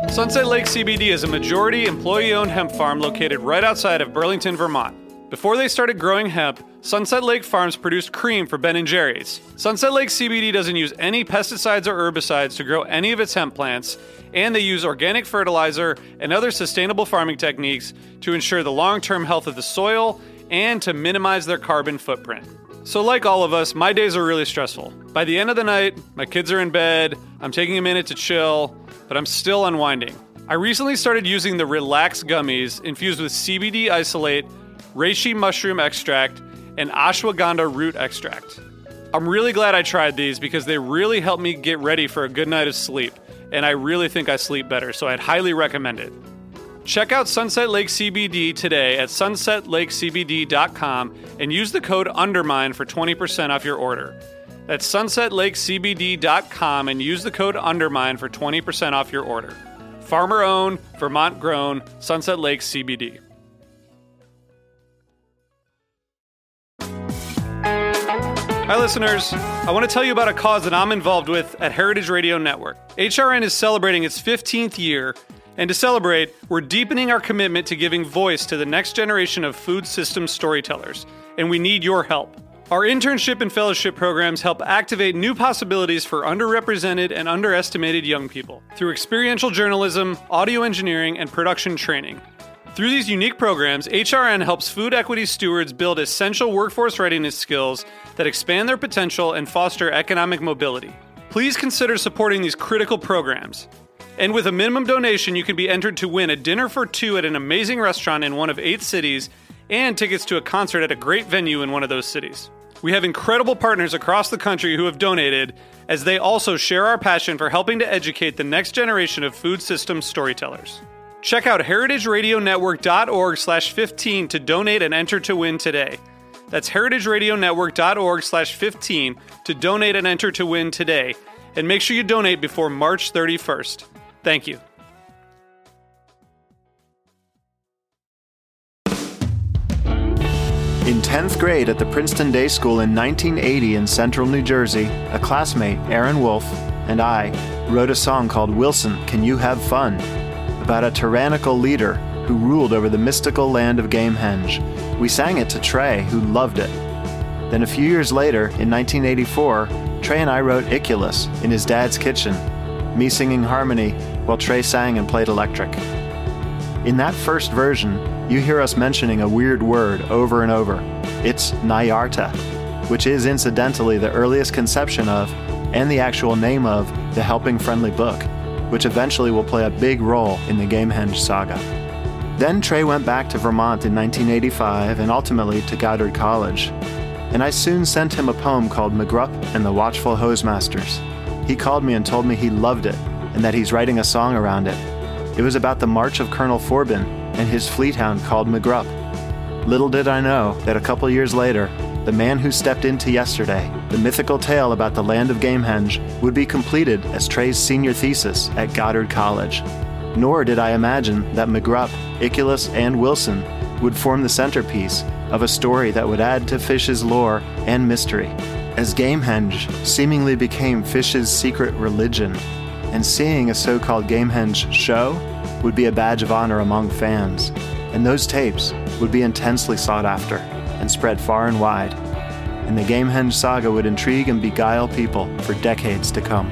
Sunset Lake CBD is a majority employee-owned hemp farm located right outside of Burlington, Vermont. Before they started growing hemp, Sunset Lake Farms produced cream for Ben & Jerry's. Sunset Lake CBD doesn't use any pesticides or herbicides to grow any of its hemp plants, and they use organic fertilizer and other sustainable farming techniques to ensure the long-term health of the soil and to minimize their carbon footprint. So like all of us, my days are really stressful. By the end of the night, my kids are in bed, I'm taking a minute to chill, but I'm still unwinding. I recently started using the Relax gummies infused with CBD isolate, reishi mushroom extract, and ashwagandha root extract. I'm really glad I tried these because they really helped me get ready for a good night of sleep, and I really think I sleep better, so I'd highly recommend it. Check out Sunset Lake CBD today at sunsetlakecbd.com and use the code UNDERMINE for 20% off your order. That's sunsetlakecbd.com and use the code UNDERMINE for 20% off your order. Farmer-owned, Vermont-grown, Sunset Lake CBD. Hi listeners, I want to tell you about a cause that I'm involved with at Heritage Radio Network. HRN is celebrating its 15th year, and to celebrate, we're deepening our commitment to giving voice to the next generation of food systems storytellers, and we need your help. Our internship and fellowship programs help activate new possibilities for underrepresented and underestimated young people through experiential journalism, audio engineering, and production training. Through these unique programs, HRN helps food equity stewards build essential workforce readiness skills that expand their potential and foster economic mobility. Please consider supporting these critical programs. And with a minimum donation, you can be entered to win a dinner for two at an amazing restaurant in one of 8 cities and tickets to a concert at a great venue in one of those cities. We have incredible partners across the country who have donated, as they also share our passion for helping to educate the next generation of food systems storytellers. Check out heritageradionetwork.org/15 to donate and enter to win today. That's heritageradionetwork.org/15 to donate and enter to win today. And make sure you donate before March 31st. Thank you. In 10th grade at the Princeton Day School in 1980 in central New Jersey, a classmate, Aaron Wolf, and I wrote a song called Wilson, Can You Have Fun? About a tyrannical leader who ruled over the mystical land of Gamehenge. We sang it to Trey, who loved it. Then a few years later, in 1984, Trey and I wrote Iculus in his dad's kitchen, me singing harmony while Trey sang and played electric. In that first version, you hear us mentioning a weird word over and over. It's Nyarta, which is incidentally the earliest conception of, and the actual name of, the Helping Friendly book, which eventually will play a big role in the Gamehenge saga. Then Trey went back to Vermont in 1985 and ultimately to Goddard College. And I soon sent him a poem called McGrupp and the Watchful Hosemasters. He called me and told me he loved it and that he's writing a song around it. It was about the march of Colonel Forbin and his fleet hound called McGrupp. Little did I know that a couple years later, the man who stepped into yesterday, the mythical tale about the land of Gamehenge, would be completed as Trey's senior thesis at Goddard College. Nor did I imagine that McGrupp, Iculus, and Wilson would form the centerpiece of a story that would add to Fish's lore and mystery, as Gamehenge seemingly became Fish's secret religion, and seeing a so-called Gamehenge show would be a badge of honor among fans, and those tapes would be intensely sought after and spread far and wide, and the Gamehenge saga would intrigue and beguile people for decades to come.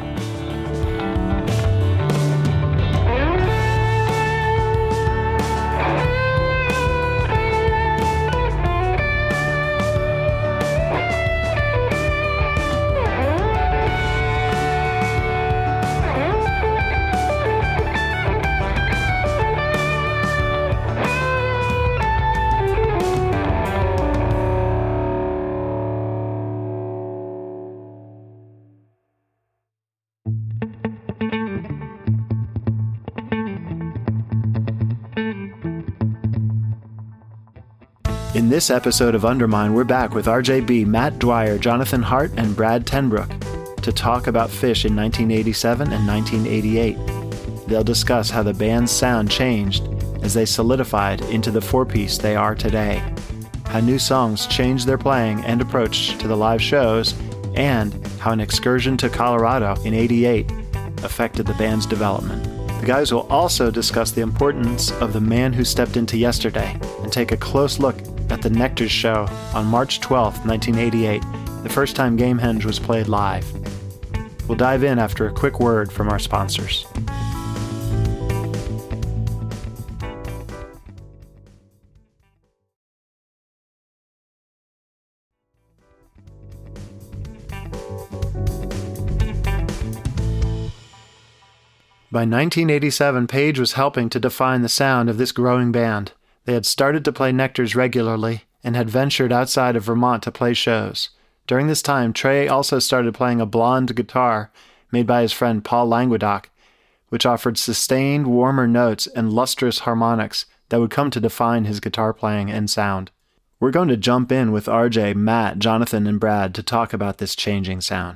In this episode of Undermine, we're back with RJB, Matt Dwyer, Jonathan Hart, and Brad Tenbrook to talk about Phish in 1987 and 1988. They'll discuss how the band's sound changed as they solidified into the four-piece they are today, how new songs changed their playing and approach to the live shows, and how an excursion to Colorado in '88 affected the band's development. The guys will also discuss the importance of the man who stepped into yesterday and take a close look at the Nectar's show on March 12, 1988, the first time Gamehenge was played live. We'll dive in after a quick word from our sponsors. By 1987, Page was helping to define the sound of this growing band. They had started to play Nectar's regularly and had ventured outside of Vermont to play shows. During this time, Trey also started playing a blonde guitar made by his friend Paul Languedoc, which offered sustained, warmer notes and lustrous harmonics that would come to define his guitar playing and sound. We're going to jump in with RJ, Matt, Jonathan, and Brad to talk about this changing sound.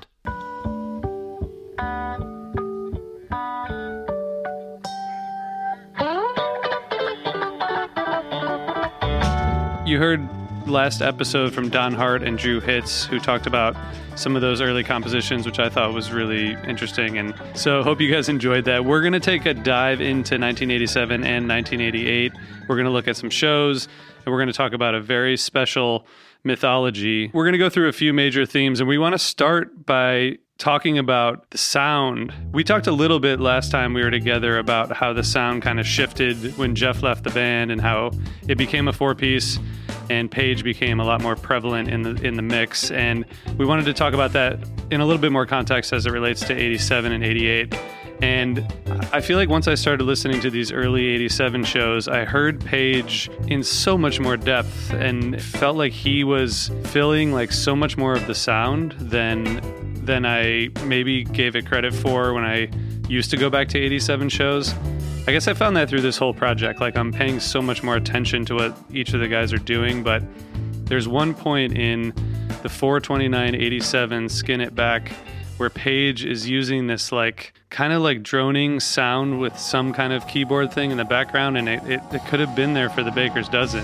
You heard last episode from Don Hart and Drew Hitz, who talked about some of those early compositions, which I thought was really interesting. And so hope you guys enjoyed that. We're going to take a dive into 1987 and 1988. We're going to look at some shows, and we're going to talk about a very special mythology. We're going to go through a few major themes, and we want to start by talking about the sound. We talked a little bit last time we were together about how the sound kind of shifted when Jeff left the band and how it became a four-piece and Page became a lot more prevalent in the mix. And we wanted to talk about that in a little bit more context as it relates to 87 and 88. And I feel like once I started listening to these early 87 shows, I heard Page in so much more depth and felt like he was filling like so much more of the sound than I maybe gave it credit for when I used to go back to 87 shows. I guess I found that through this whole project. Like, I'm paying so much more attention to what each of the guys are doing, but there's one point in the 4/29/87 Skin It Back where Page is using this like kind of like droning sound with some kind of keyboard thing in the background, and it could have been there for the Baker's Dozen.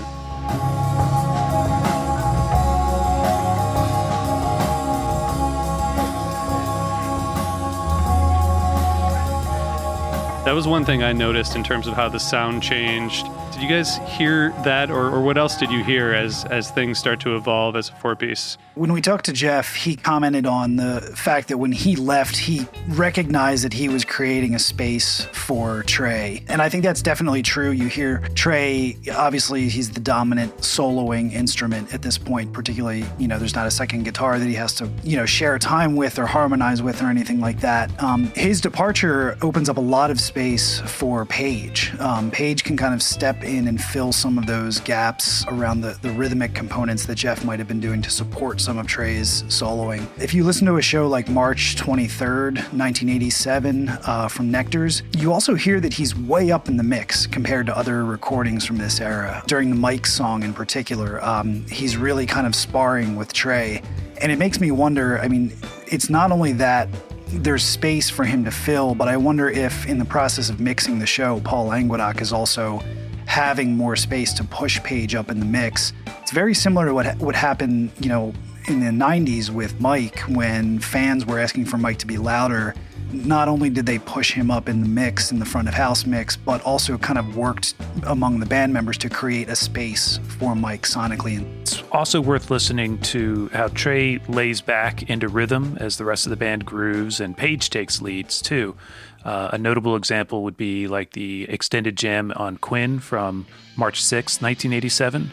That was one thing I noticed in terms of how the sound changed. Did you guys hear that, or what else did you hear as things start to evolve as a four-piece? When we talked to Jeff, he commented on the fact that when he left, he recognized that he was creating a space for Trey. And I think that's definitely true. You hear Trey, obviously he's the dominant soloing instrument at this point, particularly, there's not a second guitar that he has to, share time with or harmonize with or anything like that. His departure opens up a lot of space for Page. Page can kind of step in and fill some of those gaps around the rhythmic components that Jeff might have been doing to support some of Trey's soloing. If you listen to a show like March 23rd, 1987 from Nectar's, you also hear that he's way up in the mix compared to other recordings from this era. During the Mike song in particular, he's really kind of sparring with Trey. And it makes me wonder, it's not only that there's space for him to fill, but I wonder if in the process of mixing the show, Paul Languedoc is also having more space to push Page up in the mix. It's very similar to what would happen, in the 90s with Mike when fans were asking for Mike to be louder. Not only did they push him up in the mix, in the front of house mix, but also kind of worked among the band members to create a space for Mike sonically. It's also worth listening to how Trey lays back into rhythm as the rest of the band grooves, and Page takes leads too. A notable example would be like the extended jam on Quinn from March 6, 1987.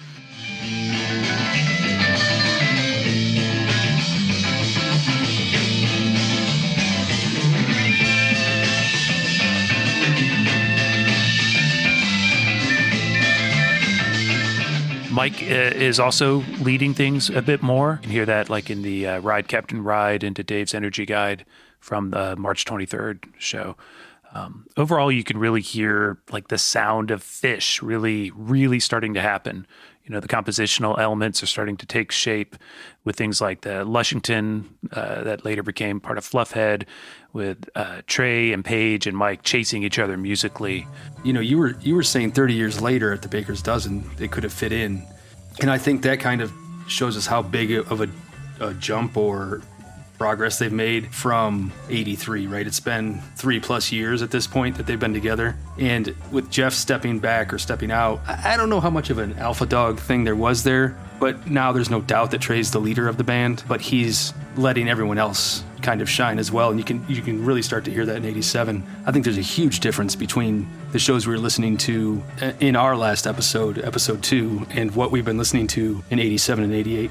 Mike is also leading things a bit more. You can hear that like in the Ride Captain Ride into Dave's Energy Guide from the March 23rd show. Overall, you can really hear like the sound of Fish really, really starting to happen. The compositional elements are starting to take shape with things like the Lushington that later became part of Fluffhead, with Trey and Page and Mike chasing each other musically. You were saying 30 years later at the Baker's Dozen, they could have fit in. And I think that kind of shows us how big of a jump or progress they've made from 83, right? It's been 3+ years at this point that they've been together. And with Jeff stepping back or stepping out, I don't know how much of an alpha dog thing there was there, but now there's no doubt that Trey's the leader of the band, but he's letting everyone else kind of shine as well. And you can really start to hear that in 87. I think there's a huge difference between the shows we were listening to in our last episode, episode 2, and what we've been listening to in 87 and 88.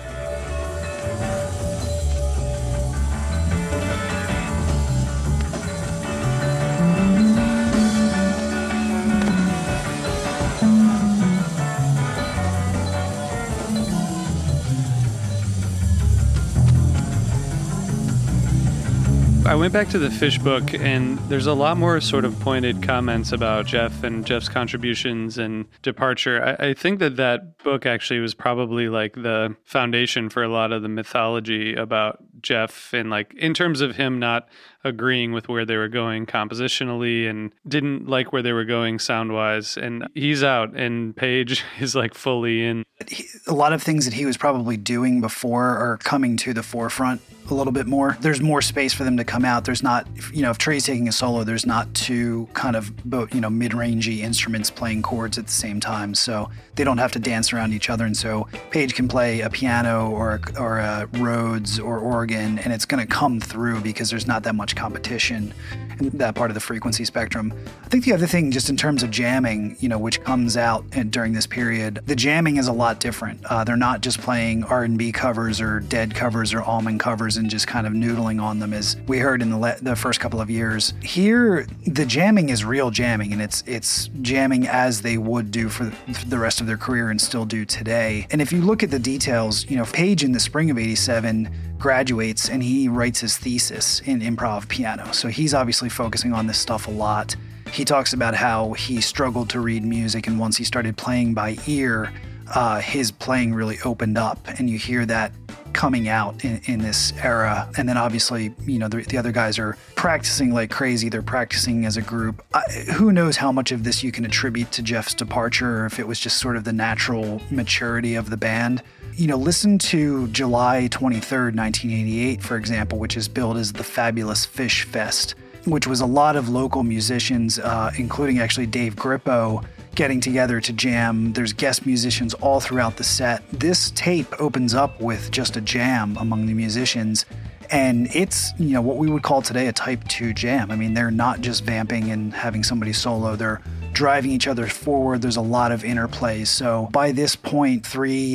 I went back to the Fish book, and there's a lot more sort of pointed comments about Jeff and Jeff's contributions and departure. I think that book actually was probably like the foundation for a lot of the mythology about Jeff, and like in terms of him not agreeing with where they were going compositionally and didn't like where they were going sound-wise. And he's out, and Page is like fully in. A lot of things that he was probably doing before are coming to the forefront a little bit more. There's more space for them to come out. There's not, if Trey's taking a solo, there's not two kind of, mid-rangey instruments playing chords at the same time. So they don't have to dance around each other. And so Page can play a piano or a Rhodes or organ, and it's going to come through because there's not that much competition in that part of the frequency spectrum. I think the other thing, just in terms of jamming, which comes out during this period, the jamming is a lot different. They're not just playing R&B covers or Dead covers or Allman covers and just kind of noodling on them as we heard in the first couple of years. Here, the jamming is real jamming, and it's jamming as they would do for the rest of their career and still do today. And if you look at the details, Page in the spring of 87 graduates and he writes his thesis in improv piano. So he's obviously focusing on this stuff a lot. He talks about how he struggled to read music, and once he started playing by ear, his playing really opened up, and you hear that coming out in this era. And then obviously, the other guys are practicing like crazy. They're practicing as a group. Who knows how much of this you can attribute to Jeff's departure, or if it was just sort of the natural maturity of the band. Listen to July 23rd, 1988, for example, which is billed as the Fabulous Fish Fest, which was a lot of local musicians, including actually Dave Grippo, getting together to jam. There's guest musicians all throughout the set. This tape opens up with just a jam among the musicians, and it's, what we would call today a type 2 jam. I mean, they're not just vamping and having somebody solo, they're driving each other forward. There's a lot of interplay. So by this point,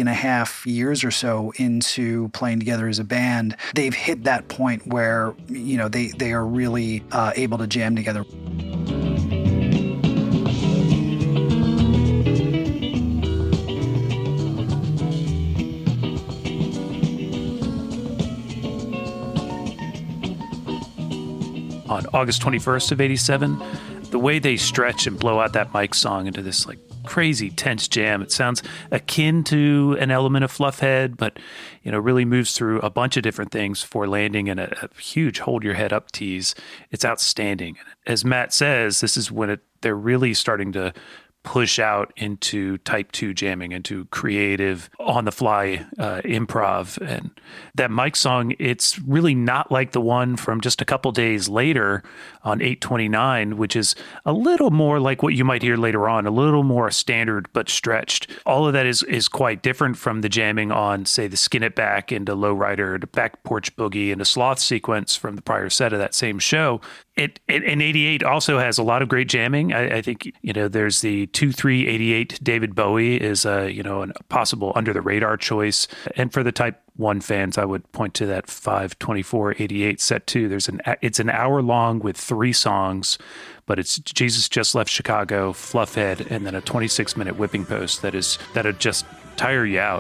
3.5 years or so into playing together as a band, they've hit that point where, they are really able to jam together. On August 21st of 87, the way they stretch and blow out that Mike song into this like crazy tense jam, it sounds akin to an element of Fluffhead, but really moves through a bunch of different things for landing in a huge hold your head up tease. It's outstanding. As Matt says, this is when they're really starting to push out into type 2 jamming, into creative, on-the-fly improv. And that Mike song, it's really not like the one from just a couple days later on 8/29, which is a little more like what you might hear later on, a little more standard but stretched. All of that is quite different from the jamming on, say, the Skin It Back into Lowrider, the Back Porch Boogie, and the Sloth sequence from the prior set of that same show. It in 88 also has a lot of great jamming. I think, there's the 2-3-88 David Bowie is a possible under the radar choice. And for the Type 1 fans, I would point to that 5/24/88 set too. It's an hour long with 3 songs, but it's Jesus Just Left Chicago, Fluffhead, and then a 26-minute whipping post that'll just tire you out.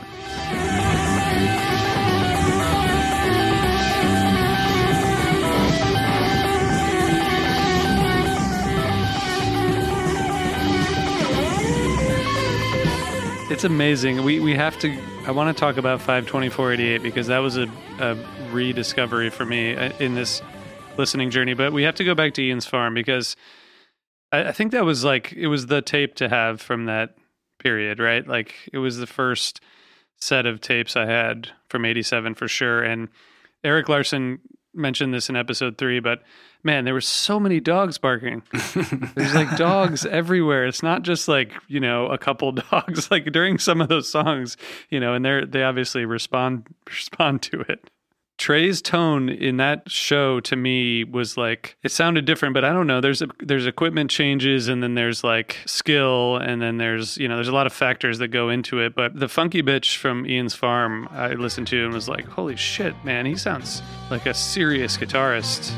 It's amazing. We have to. I want to talk about 5/24/88 because that was a rediscovery for me in this listening journey. But we have to go back to Ian's Farm because I think that was it was the tape to have from that period, right? Like it was the first set of tapes I had from 87 for sure. And Eric Larson mentioned this in episode 3, but man, there were so many dogs barking. There's like dogs everywhere. It's not just like, a couple dogs, like during some of those songs, and they obviously respond to it. Trey's tone in that show to me was like, it sounded different, but I don't know. There's equipment changes, and then there's like skill, and then there's a lot of factors that go into it. But the Funky Bitch from Ian's Farm, I listened to and was like, holy shit, man, he sounds like a serious guitarist.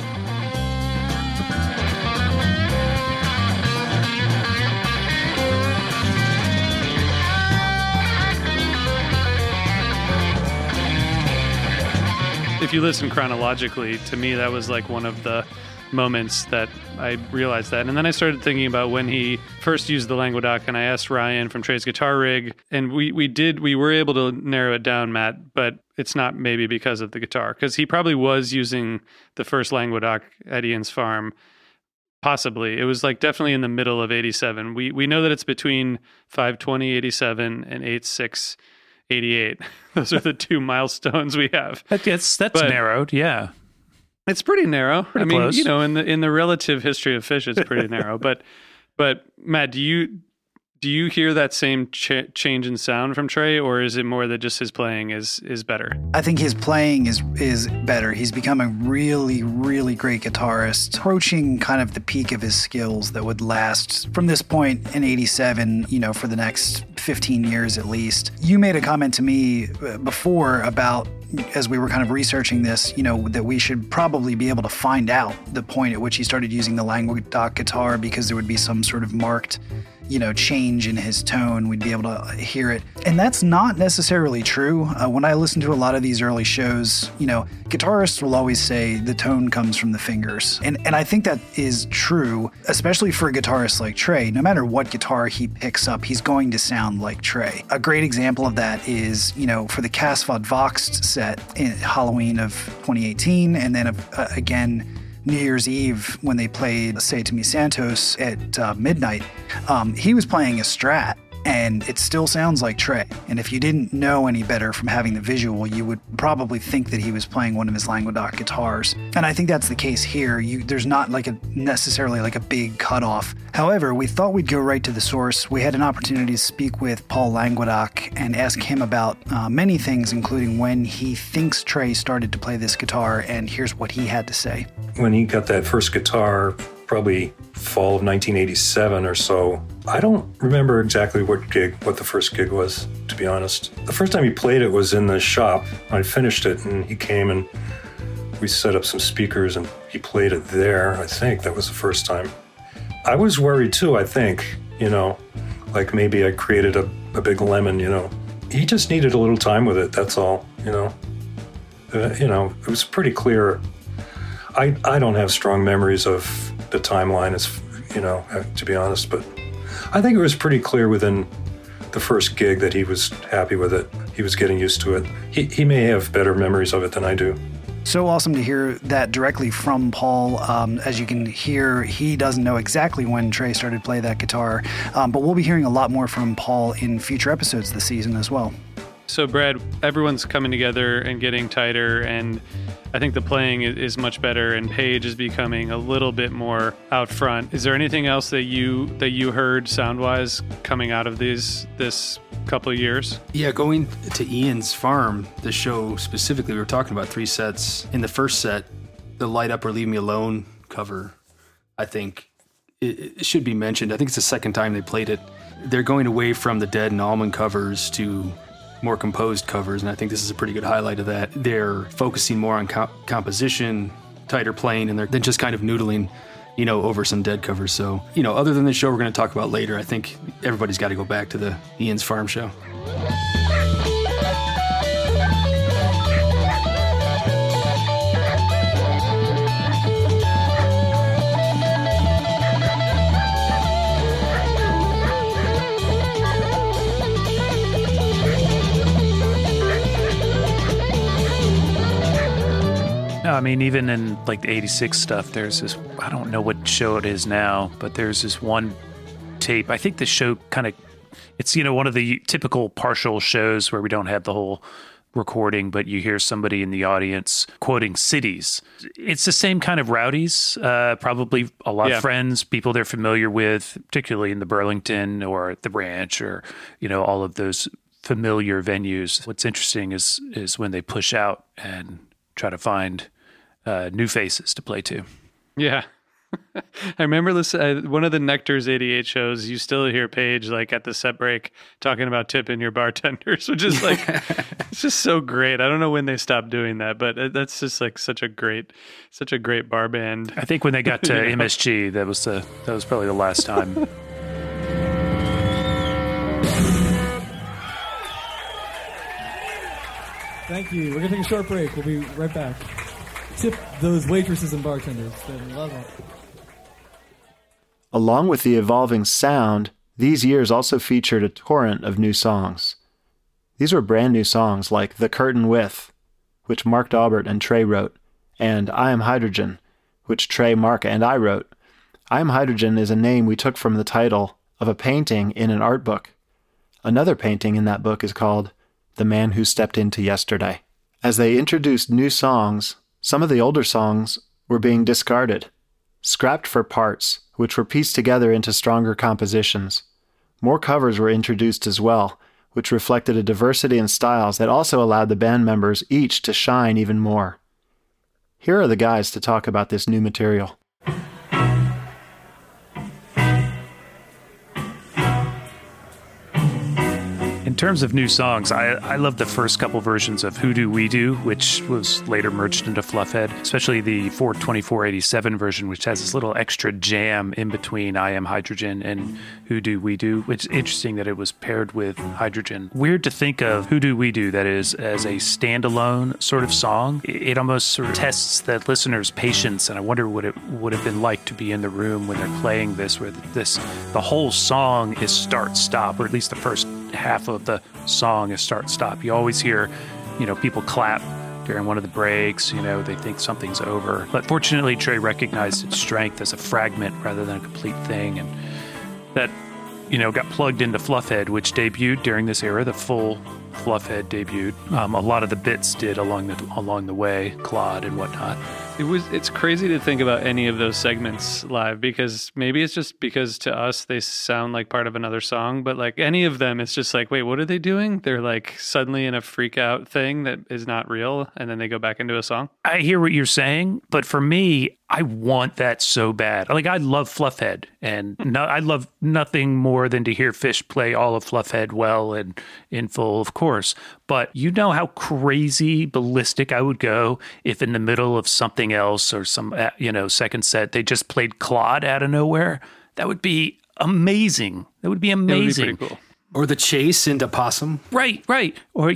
If you listen chronologically, to me, that was like one of the moments that I realized that. And then I started thinking about when he first used the Languedoc, and I asked Ryan from Trey's Guitar Rig, and we were able to narrow it down, Matt, but it's not maybe because of the guitar, because he probably was using the first Languedoc at Ian's Farm. Possibly. It was like definitely in the middle of 87. We know that it's between 520, 87 and 86, 88. Those are the two milestones we have. That's narrowed, yeah. It's pretty narrow. Pretty close. In the relative history of Phish, it's pretty narrow. But Matt, do you hear that same change in sound from Trey, or is it more that just his playing is better? I think his playing is better. He's become a really, really great guitarist, approaching kind of the peak of his skills that would last from this point in 87, for the next 15 years at least. You made a comment to me before about, as we were kind of researching this, that we should probably be able to find out the point at which he started using the Languedoc guitar, because there would be some sort of marked change in his tone. We'd be able to hear it. And that's not necessarily true. When I listen to a lot of these early shows, guitarists will always say the tone comes from the fingers. And I think that is true, especially for a guitarist like Trey. No matter what guitar he picks up, he's going to sound like Trey. A great example of that is, for the Cass Vod Voxed set in Halloween of 2018, and then again New Year's Eve when they played Say It To Me Santos at midnight, he was playing a Strat, and it still sounds like Trey. And if you didn't know any better from having the visual, you would probably think that he was playing one of his Languedoc guitars. And I think that's the case here. There's not necessarily a big cutoff. However, we thought we'd go right to the source. We had an opportunity to speak with Paul Languedoc and ask him about many things, including when he thinks Trey started to play this guitar, and here's what he had to say. When he got that first guitar, probably fall of 1987 or so, I don't remember exactly what the first gig was, to be honest. The first time he played it was in the shop. I finished it, and he came and we set up some speakers, and he played it there. I think that was the first time. I was worried too, I think, like maybe I created a big lemon, He just needed a little time with it, that's all, It was pretty clear. I don't have strong memories of the timeline, to be honest, but I think it was pretty clear within the first gig that he was happy with it. He was getting used to it. He may have better memories of it than I do. So awesome to hear that directly from Paul. As you can hear, he doesn't know exactly when Trey started playing that guitar, but we'll be hearing a lot more from Paul in future episodes this season as well. So Brad, everyone's coming together and getting tighter, and I think the playing is much better, and Page is becoming a little bit more out front. Is there anything else that you heard sound-wise coming out of this couple of years? Yeah, going to Ian's Farm, the show specifically, we were talking about 3 sets. In the first set, the Light Up or Leave Me Alone cover, I think it should be mentioned. I think it's the second time they played it. They're going away from the Dead and Allman covers to more composed covers, and I think this is a pretty good highlight of that. They're focusing more on composition, tighter playing, and than just kind of noodling, over some Dead covers. So, other than the show we're going to talk about later, I think everybody's got to go back to the Ian's Farm show. I mean, even in like the 86 stuff, there's this, I don't know what show it is now, but there's this one tape. I think the show it's, one of the typical partial shows where we don't have the whole recording, but you hear somebody in the audience quoting cities. It's the same kind of rowdies, probably a lot of friends, people they're familiar with, particularly in the Burlington or the Ranch or, all of those familiar venues. What's interesting is when they push out and try to find new faces to play to. Yeah. I remember one of the Nectar's 88 shows, you still hear Paige like at the set break talking about tipping your bartenders, which is like, it's just so great. I don't know when they stopped doing that, but that's just like such a great bar band. I think when they got to MSG, that was probably the last time. Thank you. We're going to take a short break. We'll be right back. Tip those waitresses and bartenders. They love them. Along with the evolving sound, these years also featured a torrent of new songs. These were brand new songs like The Curtain With, which Mark Daubert and Trey wrote, and I Am Hydrogen, which Trey, Mark, and I wrote. I Am Hydrogen is a name we took from the title of a painting in an art book. Another painting in that book is called The Man Who Stepped Into Yesterday. As they introduced new songs, some of the older songs were being discarded, scrapped for parts, which were pieced together into stronger compositions. More covers were introduced as well, which reflected a diversity in styles that also allowed the band members each to shine even more. Here are the guys to talk about this new material. In terms of new songs, I love the first couple versions of Who Do We Do, which was later merged into Fluffhead, especially the 42487 version, which has this little extra jam in between I Am Hydrogen and Who Do We Do, which is interesting that it was paired with Hydrogen. Weird to think of Who Do We Do, that is, as a standalone sort of song. It almost sort of tests the listener's patience, and I wonder what it would have been like to be in the room when they're playing this, where the whole song is start-stop, or at least the first half of the song is start-stop. You always hear, people clap during one of the breaks, they think something's over. But fortunately, Trey recognized its strength as a fragment rather than a complete thing, and that, got plugged into Fluffhead, which debuted during this era. The full Fluffhead debuted. A lot of the bits did along the way, Claude and whatnot. It's crazy to think about any of those segments live, because maybe it's just because to us they sound like part of another song, but like any of them, it's just like, wait, what are they doing? They're like suddenly in a freak out thing that is not real, and then they go back into a song. I hear what you're saying, but for me, I want that so bad. Like, I love Fluffhead, and I love nothing more than to hear Fish play all of Fluffhead well and in full, of course. But you know how crazy ballistic I would go if in the middle of something else or some, second set, they just played Claude out of nowhere. That would be amazing. That would be amazing. It would be pretty cool. Or the chase into Possum. Right. Or,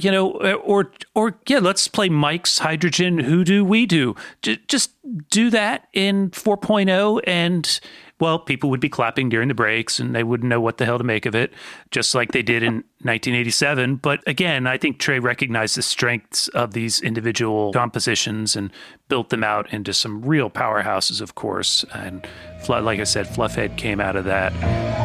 let's play Mike's Hydrogen, Who Do We Do? Just do that in 4.0 and, well, people would be clapping during the breaks and they wouldn't know what the hell to make of it, just like they did in 1987. But again, I think Trey recognized the strengths of these individual compositions and built them out into some real powerhouses, of course. And like I said, Fluffhead came out of that.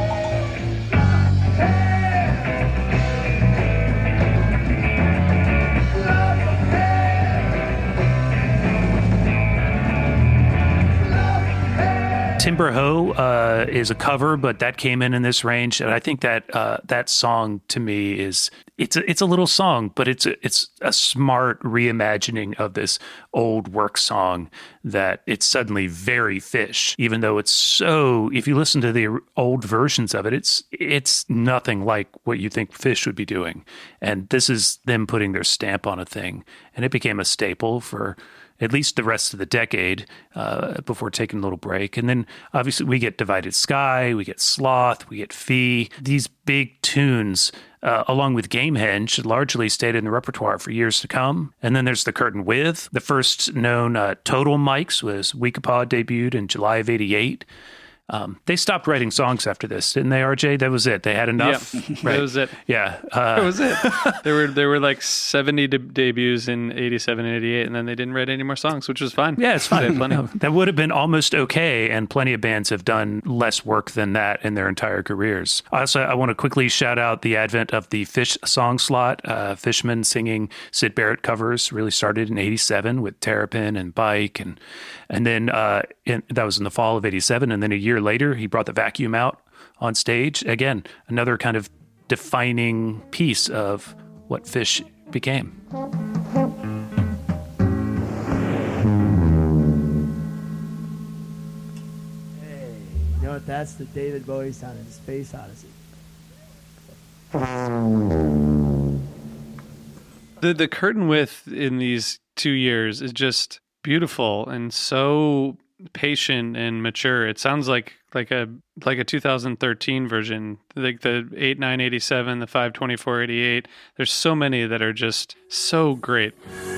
Timber Ho is a cover, but that came in this range, and I think that that song to me is it's a little song, but it's a smart reimagining of this old work song that it's suddenly very Fish, even though it's so. If you listen to the old versions of it, it's nothing like what you think Fish would be doing, and this is them putting their stamp on a thing, and it became a staple for at least the rest of the decade before taking a little break. And then obviously we get Divided Sky, we get Sloth, we get Fee. These big tunes, along with Gamehenge, should largely stayed in the repertoire for years to come. And then there's The Curtain With. The first known Total Mics was Weekapaw, debuted in July of '88. They stopped writing songs after this, didn't they, RJ? That was it. They had enough. Yeah, right. that was it. Yeah, That was it. There were like 70 debuts in 87 and 88, and then they didn't write any more songs, which was fine. Yeah, it's fine. They had plenty. No, that would have been almost okay, and plenty of bands have done less work than that in their entire careers. Also, I want to quickly shout out the advent of the Phish song slot. Fishman singing Syd Barrett covers really started in 87 with Terrapin and Bike, and then that was in the fall of 87, and then a year later, he brought the Vacuum out on stage. Again, another kind of defining piece of what Phish became. Hey, you know what? That's the David Bowie sound in Space Odyssey. The curtain width in these 2 years is just beautiful and so patient and mature. It sounds like a 2013 version, like the 8/9/87, the 5/24/88. There's so many that are just so great.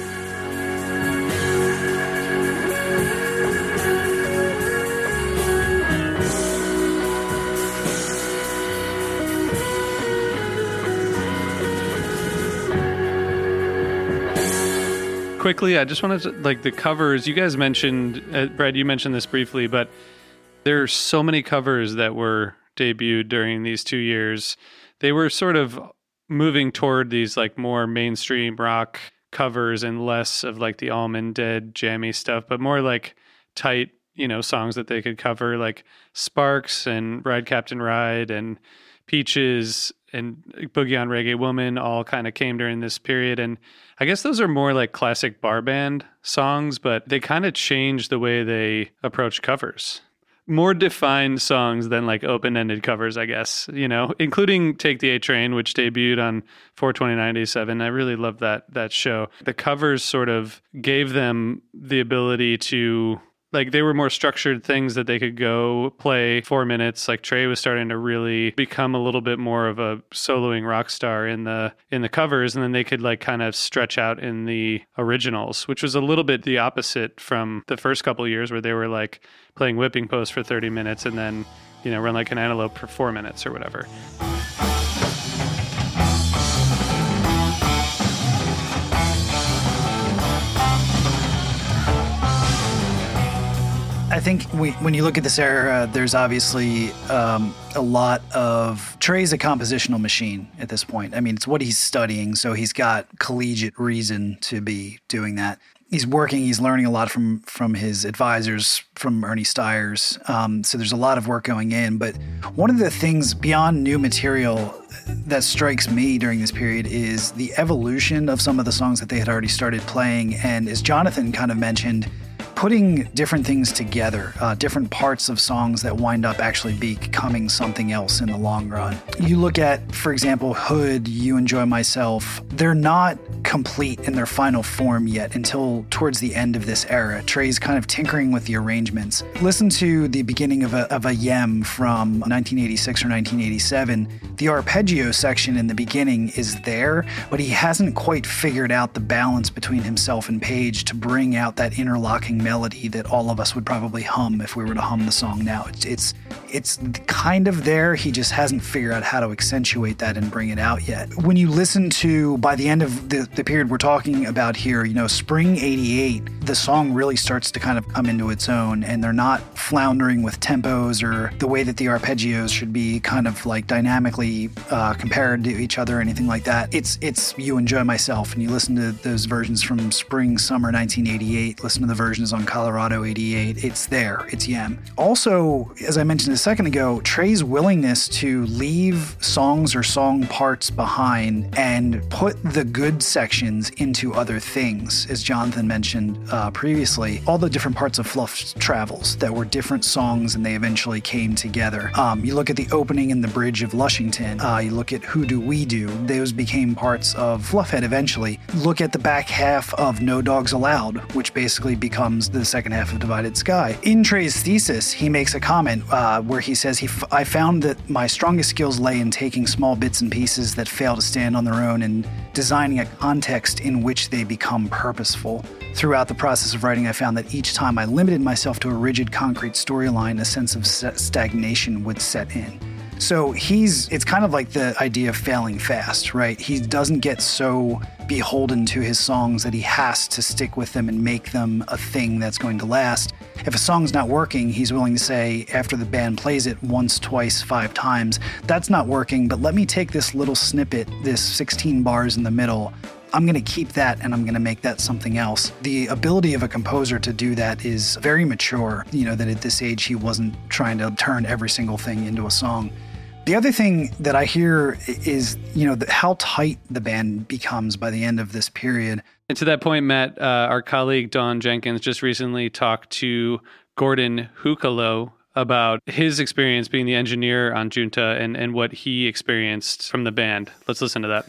Quickly, I just wanted to, like, the covers, you guys mentioned, Brad, you mentioned this briefly, but there are so many covers that were debuted during these 2 years. They were sort of moving toward these, like, more mainstream rock covers and less of, like, the Allman Dead jammy stuff, but more, like, tight, songs that they could cover, like Sparks and Ride Captain Ride and Peaches and Boogie on Reggae Woman all kind of came during this period. And I guess those are more like classic bar band songs, but they kind of changed the way they approach covers. More defined songs than like open-ended covers, I guess, including Take the A Train, which debuted on 4/29/87. I really loved that show. The covers sort of gave them the ability to, like, they were more structured things that they could go play 4 minutes. Like Trey was starting to really become a little bit more of a soloing rock star in the covers, and then they could like kind of stretch out in the originals, which was a little bit the opposite from the first couple of years where they were like playing Whipping Post for 30 minutes and then, Run Like an Antelope for 4 minutes or whatever. I think when you look at this era, there's obviously a lot of... Trey's a compositional machine at this point. I mean, it's what he's studying, so he's got collegiate reason to be doing that. He's working, he's learning a lot from his advisors, from Ernie Stiers. So there's a lot of work going in. But one of the things beyond new material that strikes me during this period is the evolution of some of the songs that they had already started playing. And as Jonathan kind of mentioned, putting different things together, different parts of songs that wind up actually becoming something else in the long run. You look at, for example, Hood, You Enjoy Myself, they're not complete in their final form yet until towards the end of this era. Trey's kind of tinkering with the arrangements. Listen to the beginning of a Yem from 1986 or 1987. The arpeggio section in the beginning is there, but he hasn't quite figured out the balance between himself and Page to bring out that interlocking melody that all of us would probably hum if we were to hum the song now. It's kind of there. He just hasn't figured out how to accentuate that and bring it out yet. When you listen to, by the end of the period we're talking about here, spring 88, the song really starts to kind of come into its own, and they're not floundering with tempos or the way that the arpeggios should be kind of like dynamically compared to each other or anything like that. It's You Enjoy Myself, and you listen to those versions from spring, summer 1988, listen to the versions on Colorado 88, it's there, it's Yem. Also, as I mentioned a second ago, Trey's willingness to leave songs or song parts behind and put the good sections into other things, as Jonathan mentioned previously, all the different parts of Fluff Travels that were different songs and they eventually came together. You look at the opening and the bridge of Lushington, you look at Who Do We Do, those became parts of Fluffhead eventually. Look at the back half of No Dogs Allowed, which basically becomes the second half of Divided Sky. In Trey's thesis, he makes a comment where he says, I found that my strongest skills lay in taking small bits and pieces that fail to stand on their own and designing a context in which they become purposeful. Throughout the process of writing, I found that each time I limited myself to a rigid, concrete storyline, a sense of stagnation would set in. So it's kind of like the idea of failing fast, right? He doesn't get so beholden to his songs that he has to stick with them and make them a thing that's going to last. If a song's not working, he's willing to say, after the band plays it once, twice, 5 times, that's not working, but let me take this little snippet, this 16 bars in the middle, I'm going to keep that and I'm going to make that something else. The ability of a composer to do that is very mature, that at this age he wasn't trying to turn every single thing into a song. The other thing that I hear is, how tight the band becomes by the end of this period. And to that point, Matt, our colleague Don Jenkins just recently talked to Gordon Hucalo about his experience being the engineer on Junta and what he experienced from the band. Let's listen to that.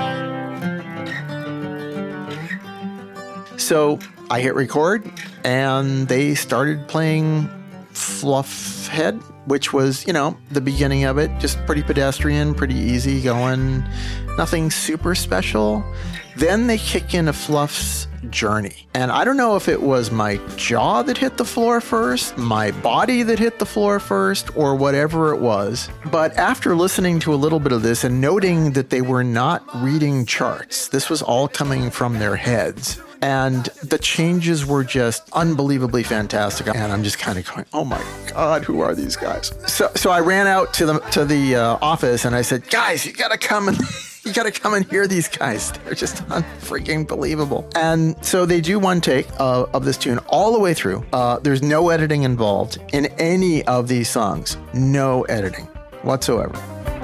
So I hit record, and they started playing Fluffhead, which was, the beginning of it, just pretty pedestrian, pretty easy going, nothing super special. Then they kick into Fluff's Journey. And I don't know if it was my jaw that hit the floor first, my body that hit the floor first, or whatever it was. But after listening to a little bit of this and noting that they were not reading charts, this was all coming from their heads. And the changes were just unbelievably fantastic. And I'm just kind of going, oh my God, who are these guys? So I ran out to the office and I said, guys, you gotta come and hear these guys. They're just unfreaking believable. And so they do one take of this tune all the way through. There's no editing involved in any of these songs. No editing whatsoever.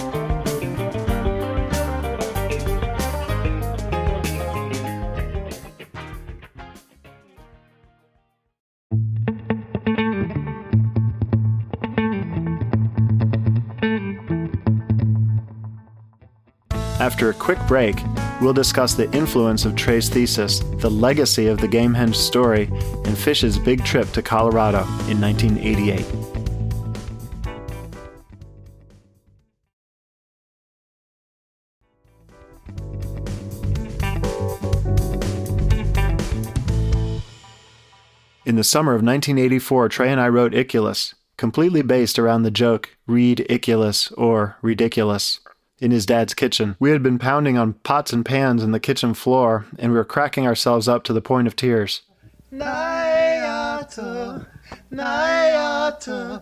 After a quick break, we'll discuss the influence of Trey's thesis, the legacy of the Gamehenge story, and Phish's big trip to Colorado in 1988. In the summer of 1984, Trey and I wrote Iculus, completely based around the joke Read Iculus or Ridiculous. In his dad's kitchen. We had been pounding on pots and pans in the kitchen floor, and we were cracking ourselves up to the point of tears. Nyata, Nyata,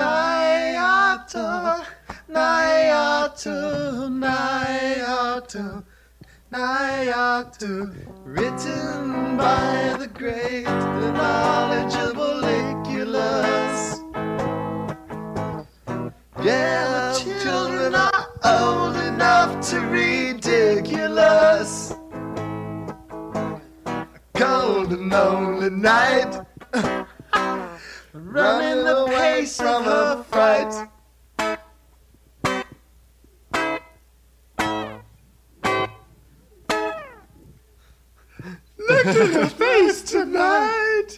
Nyata, Nyata, Nyata, Nyata, written by the great, the knowledgeable Iculus. Yeah, children are old enough to ridiculous. A cold and lonely night, running the pace of her fright. Look at her face tonight.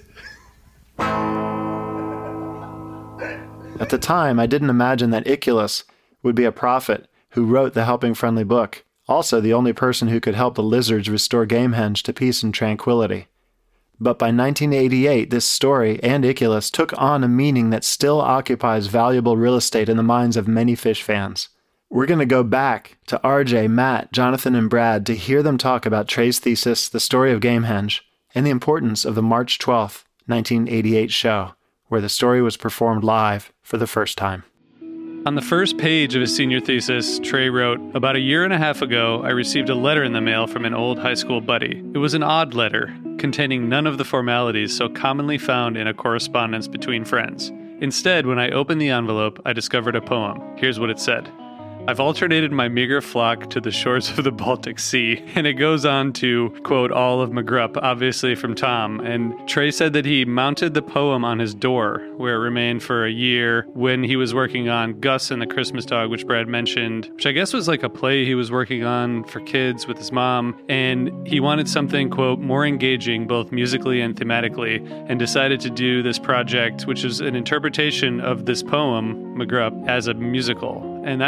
At the time, I didn't imagine that Iculus would be a prophet who wrote the Helping Friendly book, also the only person who could help the lizards restore Gamehenge to peace and tranquility. But by 1988, this story and Iculus took on a meaning that still occupies valuable real estate in the minds of many Phish fans. We're going to go back to RJ, Matt, Jonathan, and Brad to hear them talk about Trey's thesis, the story of Gamehenge, and the importance of the March 12th, 1988 show, where the story was performed live for the first time. On the first page of his senior thesis, Trey wrote, "About a year and a half ago, I received a letter in the mail from an old high school buddy. It was an odd letter, containing none of the formalities so commonly found in a correspondence between friends. Instead, when I opened the envelope, I discovered a poem. Here's what it said. I've alternated my meager flock to the shores of the Baltic Sea." And it goes on to quote all of McGrupp, obviously from Tom. And Trey said that he mounted the poem on his door, where it remained for a year when he was working on Gus and the Christmas Dog, which Brad mentioned, which I guess was like a play he was working on for kids with his mom. And he wanted something, quote, more engaging, both musically and thematically, and decided to do this project, which is an interpretation of this poem, McGrupp, as a musical. And that's sort of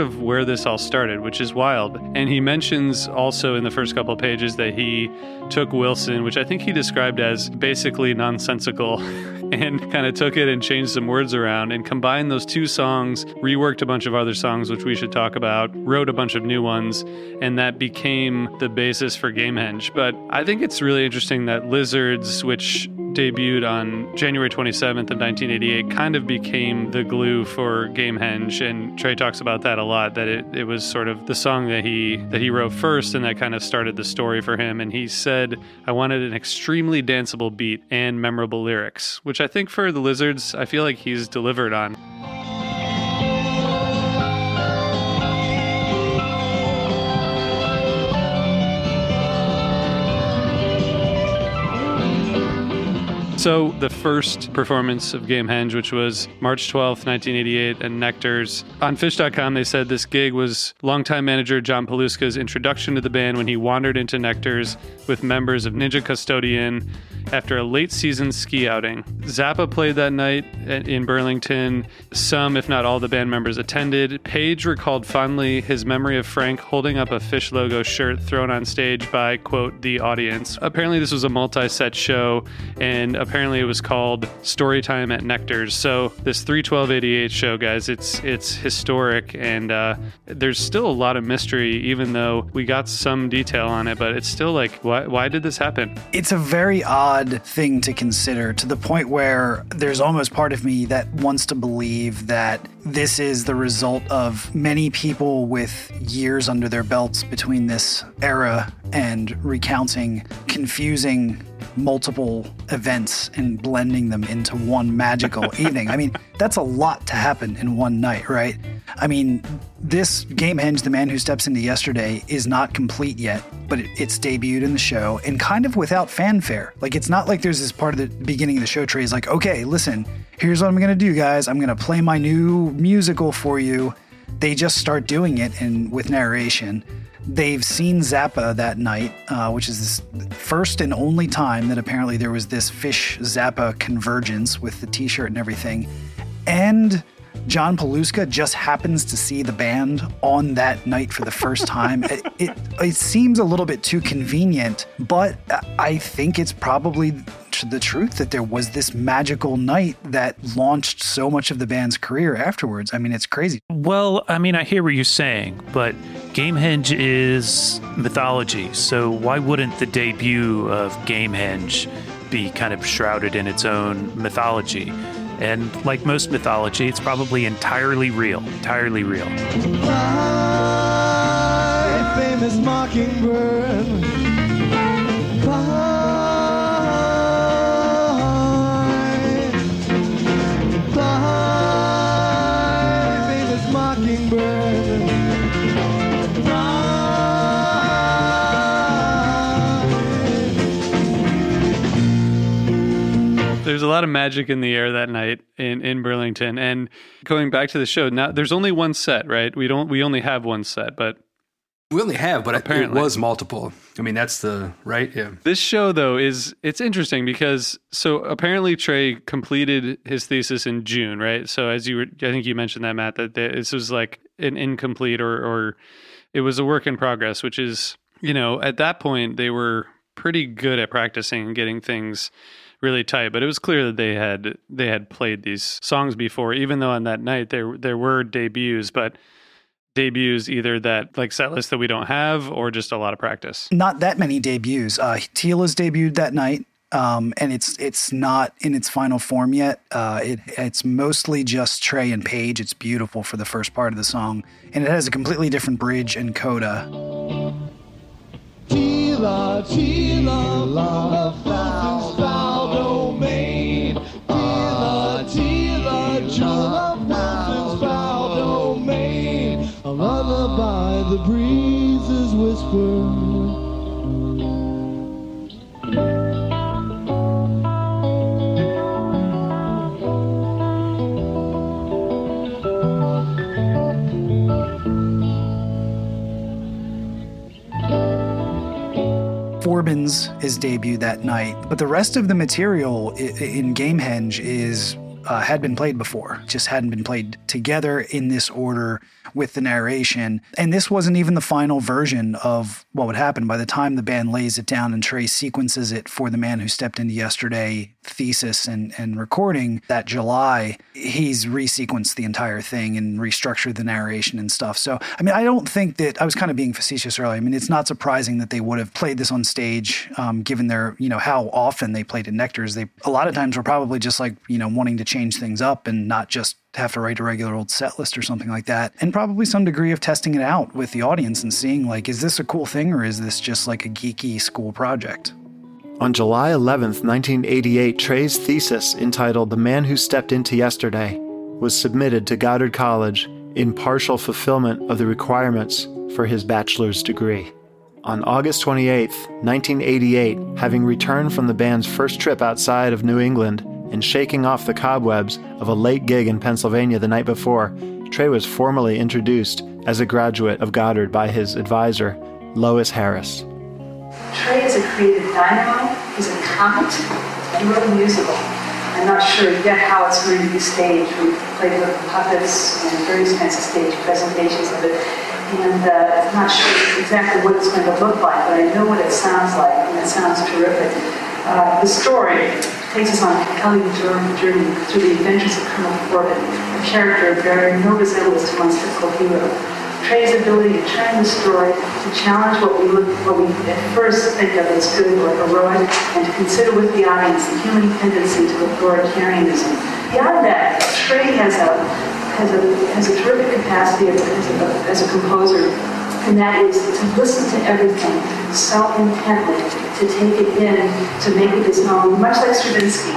of where this all started, which is wild. And he mentions also in the first couple of pages that he took Wilson, which I think he described as basically nonsensical, and kind of took it and changed some words around and combined those two songs, reworked a bunch of other songs, which we should talk about, wrote a bunch of new ones, and that became the basis for Gamehenge. But I think it's really interesting that Lizards, which debuted on January 27th of 1988, kind of became the glue for Gamehenge, and Trey talks about that a lot, that it was sort of the song that he wrote first, and that kind of started the story for him. And he said, I wanted an extremely danceable beat and memorable lyrics, which I think for the Lizards, I feel like he's delivered on. So the first performance of Gamehenge, which was March 12th, 1988 at Nectar's. On Phish.com, they said this gig was longtime manager John Paluska's introduction to the band when he wandered into Nectar's with members of Ninja Custodian after a late season ski outing. Zappa played that night in Burlington. Some, if not all, the band members attended. Page recalled fondly his memory of Frank holding up a Phish logo shirt thrown on stage by, quote, the audience. Apparently this was a multi-set show, and apparently it was called Storytime at Nectar's. So this 3/12/88 show, guys, it's historic, and there's still a lot of mystery, even though we got some detail on it, but it's still like, why did this happen? It's a very odd thing to consider, to the point where there's almost part of me that wants to believe that this is the result of many people with years under their belts between this era and recounting confusing multiple events and blending them into one magical evening. I mean, that's a lot to happen in one night, right? I mean, this Gamehenge, The Man Who Steps Into Yesterday, is not complete yet, but it's debuted in the show and kind of without fanfare. Like, it's not like there's this part of the beginning of the show, Trey's like, okay, listen, here's what I'm going to do, guys. I'm going to play my new musical for you. They just start doing it with narration. They've seen Zappa that night, which is this first and only time that apparently there was this Phish Zappa convergence with the t-shirt and everything. And John Paluska just happens to see the band on that night for the first time. It seems a little bit too convenient, but I think it's probably the truth that there was this magical night that launched so much of the band's career afterwards. I mean, it's crazy. Well, I mean, I hear what you're saying, but Gamehenge is mythology, so why wouldn't the debut of Gamehenge be kind of shrouded in its own mythology? And like most mythology, it's probably entirely real. Entirely real. Fly, famous mockingbird. Fly, famous mockingbird. There's a lot of magic in the air that night in Burlington. And going back to the show, now there's only one set, right? We only have one set, but we only have, but apparently it was multiple. I mean, that's the right. Yeah. This show though it's interesting because so apparently Trey completed his thesis in June, right? So I think you mentioned that, Matt, that this was like an incomplete or it was a work in progress, which is, at that point they were pretty good at practicing and getting things really tight, but it was clear that they had played these songs before, even though on that night there were debuts, but debuts either that like set list that we don't have or just a lot of practice. Not that many debuts. Tila's debuted that night, and it's not in its final form yet. It's mostly just Trey and Page. It's beautiful for the first part of the song, and it has a completely different bridge and coda. Tila, Tila, Fulton's foul domain. Tila, Tila, Jula, Fulton's foul domain. A lullaby the breezes whisper. Forbin's is debuted that night, but the rest of the material in Gamehenge is had been played before, just hadn't been played together in this order with the narration. And this wasn't even the final version of what would happen. By the time the band lays it down and Trey sequences it for The Man Who Stepped Into Yesterday thesis and recording that July, he's resequenced the entire thing and restructured the narration and stuff. So, I mean, I don't think that, I was kind of being facetious earlier. I mean, it's not surprising that they would have played this on stage, given their, how often they played at Nectar's. They, a lot of times were probably just like, wanting to change things up and not just have to write a regular old set list or something like that. And probably some degree of testing it out with the audience and seeing like, is this a cool thing or is this just like a geeky school project? On July 11th, 1988, Trey's thesis entitled The Man Who Stepped Into Yesterday was submitted to Goddard College in partial fulfillment of the requirements for his bachelor's degree. On August 28th, 1988, having returned from the band's first trip outside of New England and shaking off the cobwebs of a late gig in Pennsylvania the night before, Trey was formally introduced as a graduate of Goddard by his advisor, Lois Harris. Trey is a creative dynamo, he's a comet, and really musical. I'm not sure yet how it's going to be staged. We've played with puppets and various kinds of stage presentations of it, and I'm not sure exactly what it's going to look like, but I know what it sounds like, and it sounds terrific. The story takes us on a compelling journey through the adventures of Colonel Corbin, a character bearing no resemblance to one's typical hero. Trey's ability to turn the story, to challenge what we at first think of as good or heroic, and to consider with the audience the human tendency to authoritarianism. Beyond that, Trey has a terrific capacity as a composer, and that is to listen to everything so intently, to take it in, to make it his own, much like Stravinsky.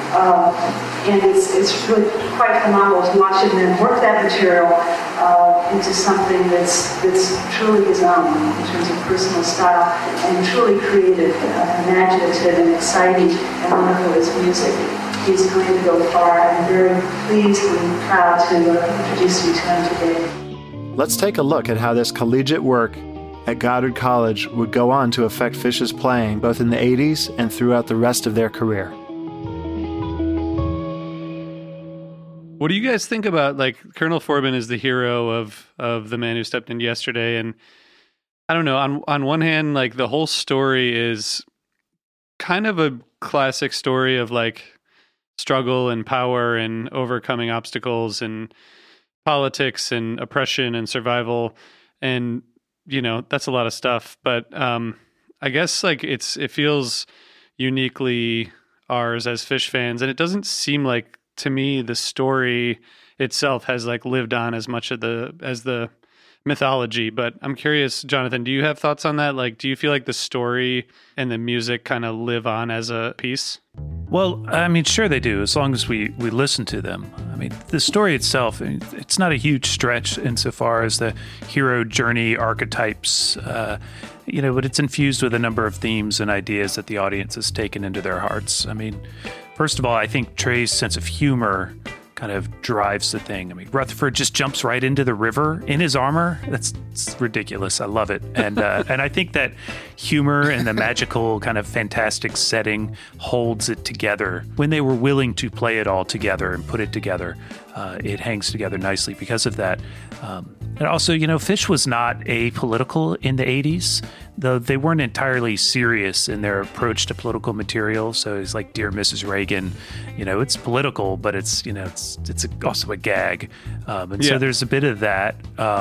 And it's really quite phenomenal to watch him then work that material into something that's truly his own in terms of personal style and truly creative, imaginative, and exciting, and wonderful as music. He's going to go far. I'm very pleased and proud to introduce you to him today. Let's take a look at how this collegiate work at Goddard College would go on to affect Phish's playing both in the 80s and throughout the rest of their career. What do you guys think about, like, Colonel Forbin is the hero of The Man Who Stepped In Yesterday, and I don't know, on one hand, like, the whole story is kind of a classic story of, like, struggle and power and overcoming obstacles and politics and oppression and survival, and, that's a lot of stuff, but I guess, like, it feels uniquely ours as Phish fans, and it doesn't seem like, to me, the story itself has like lived on as much as the mythology. But I'm curious, Jonathan, do you have thoughts on that? Like, do you feel like the story and the music kind of live on as a piece? Well, I mean, sure they do, as long as we listen to them. I mean, the story itself, it's not a huge stretch insofar as the hero journey archetypes, but it's infused with a number of themes and ideas that the audience has taken into their hearts. I mean, first of all, I think Trey's sense of humor kind of drives the thing. I mean, Rutherford just jumps right into the river in his armor. It's ridiculous. I love it. And and I think that humor and the magical kind of fantastic setting holds it together. When they were willing to play it all together and put it together, it hangs together nicely because of that. And also, Phish was not apolitical in the 80s, though they weren't entirely serious in their approach to political material. So it's like Dear Mrs. Reagan, it's political, but it's also a gag. So there's a bit of that.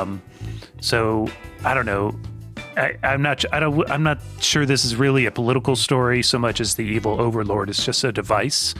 So I don't know. I'm not sure this is really a political story so much as the evil overlord is just a device.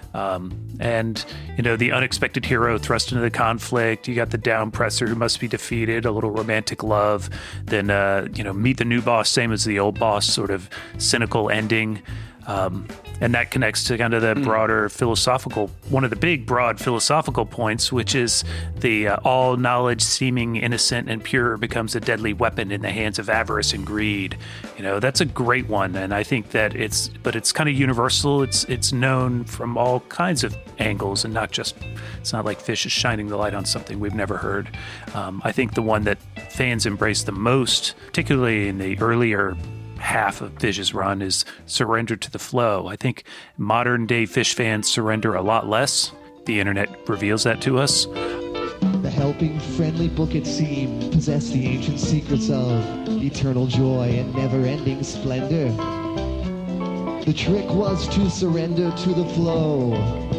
And the unexpected hero thrust into the conflict. You got the downpresser who must be defeated, a little romantic love, then meet the new boss, same as the old boss, sort of cynical ending. And that connects to kind of the broader one of the big broad philosophical points, which is the all knowledge seeming innocent and pure becomes a deadly weapon in the hands of avarice and greed. That's a great one. And I think that it's kind of universal. It's known from all kinds of angles and it's not like Phish is shining the light on something we've never heard. I think the one that fans embrace the most, particularly in the earlier half of Phish's run, is Surrender to the Flow. I think modern day Phish fans surrender a lot less. the internet reveals that to us. The helping, friendly book, it seemed, possessed the ancient secrets of eternal joy and never-ending splendor. The trick was to surrender to the flow.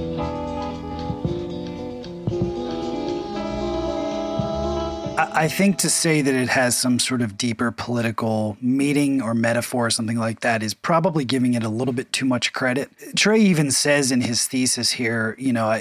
I think to say that it has some sort of deeper political meaning or metaphor or something like that is probably giving it a little bit too much credit. Trey even says in his thesis here,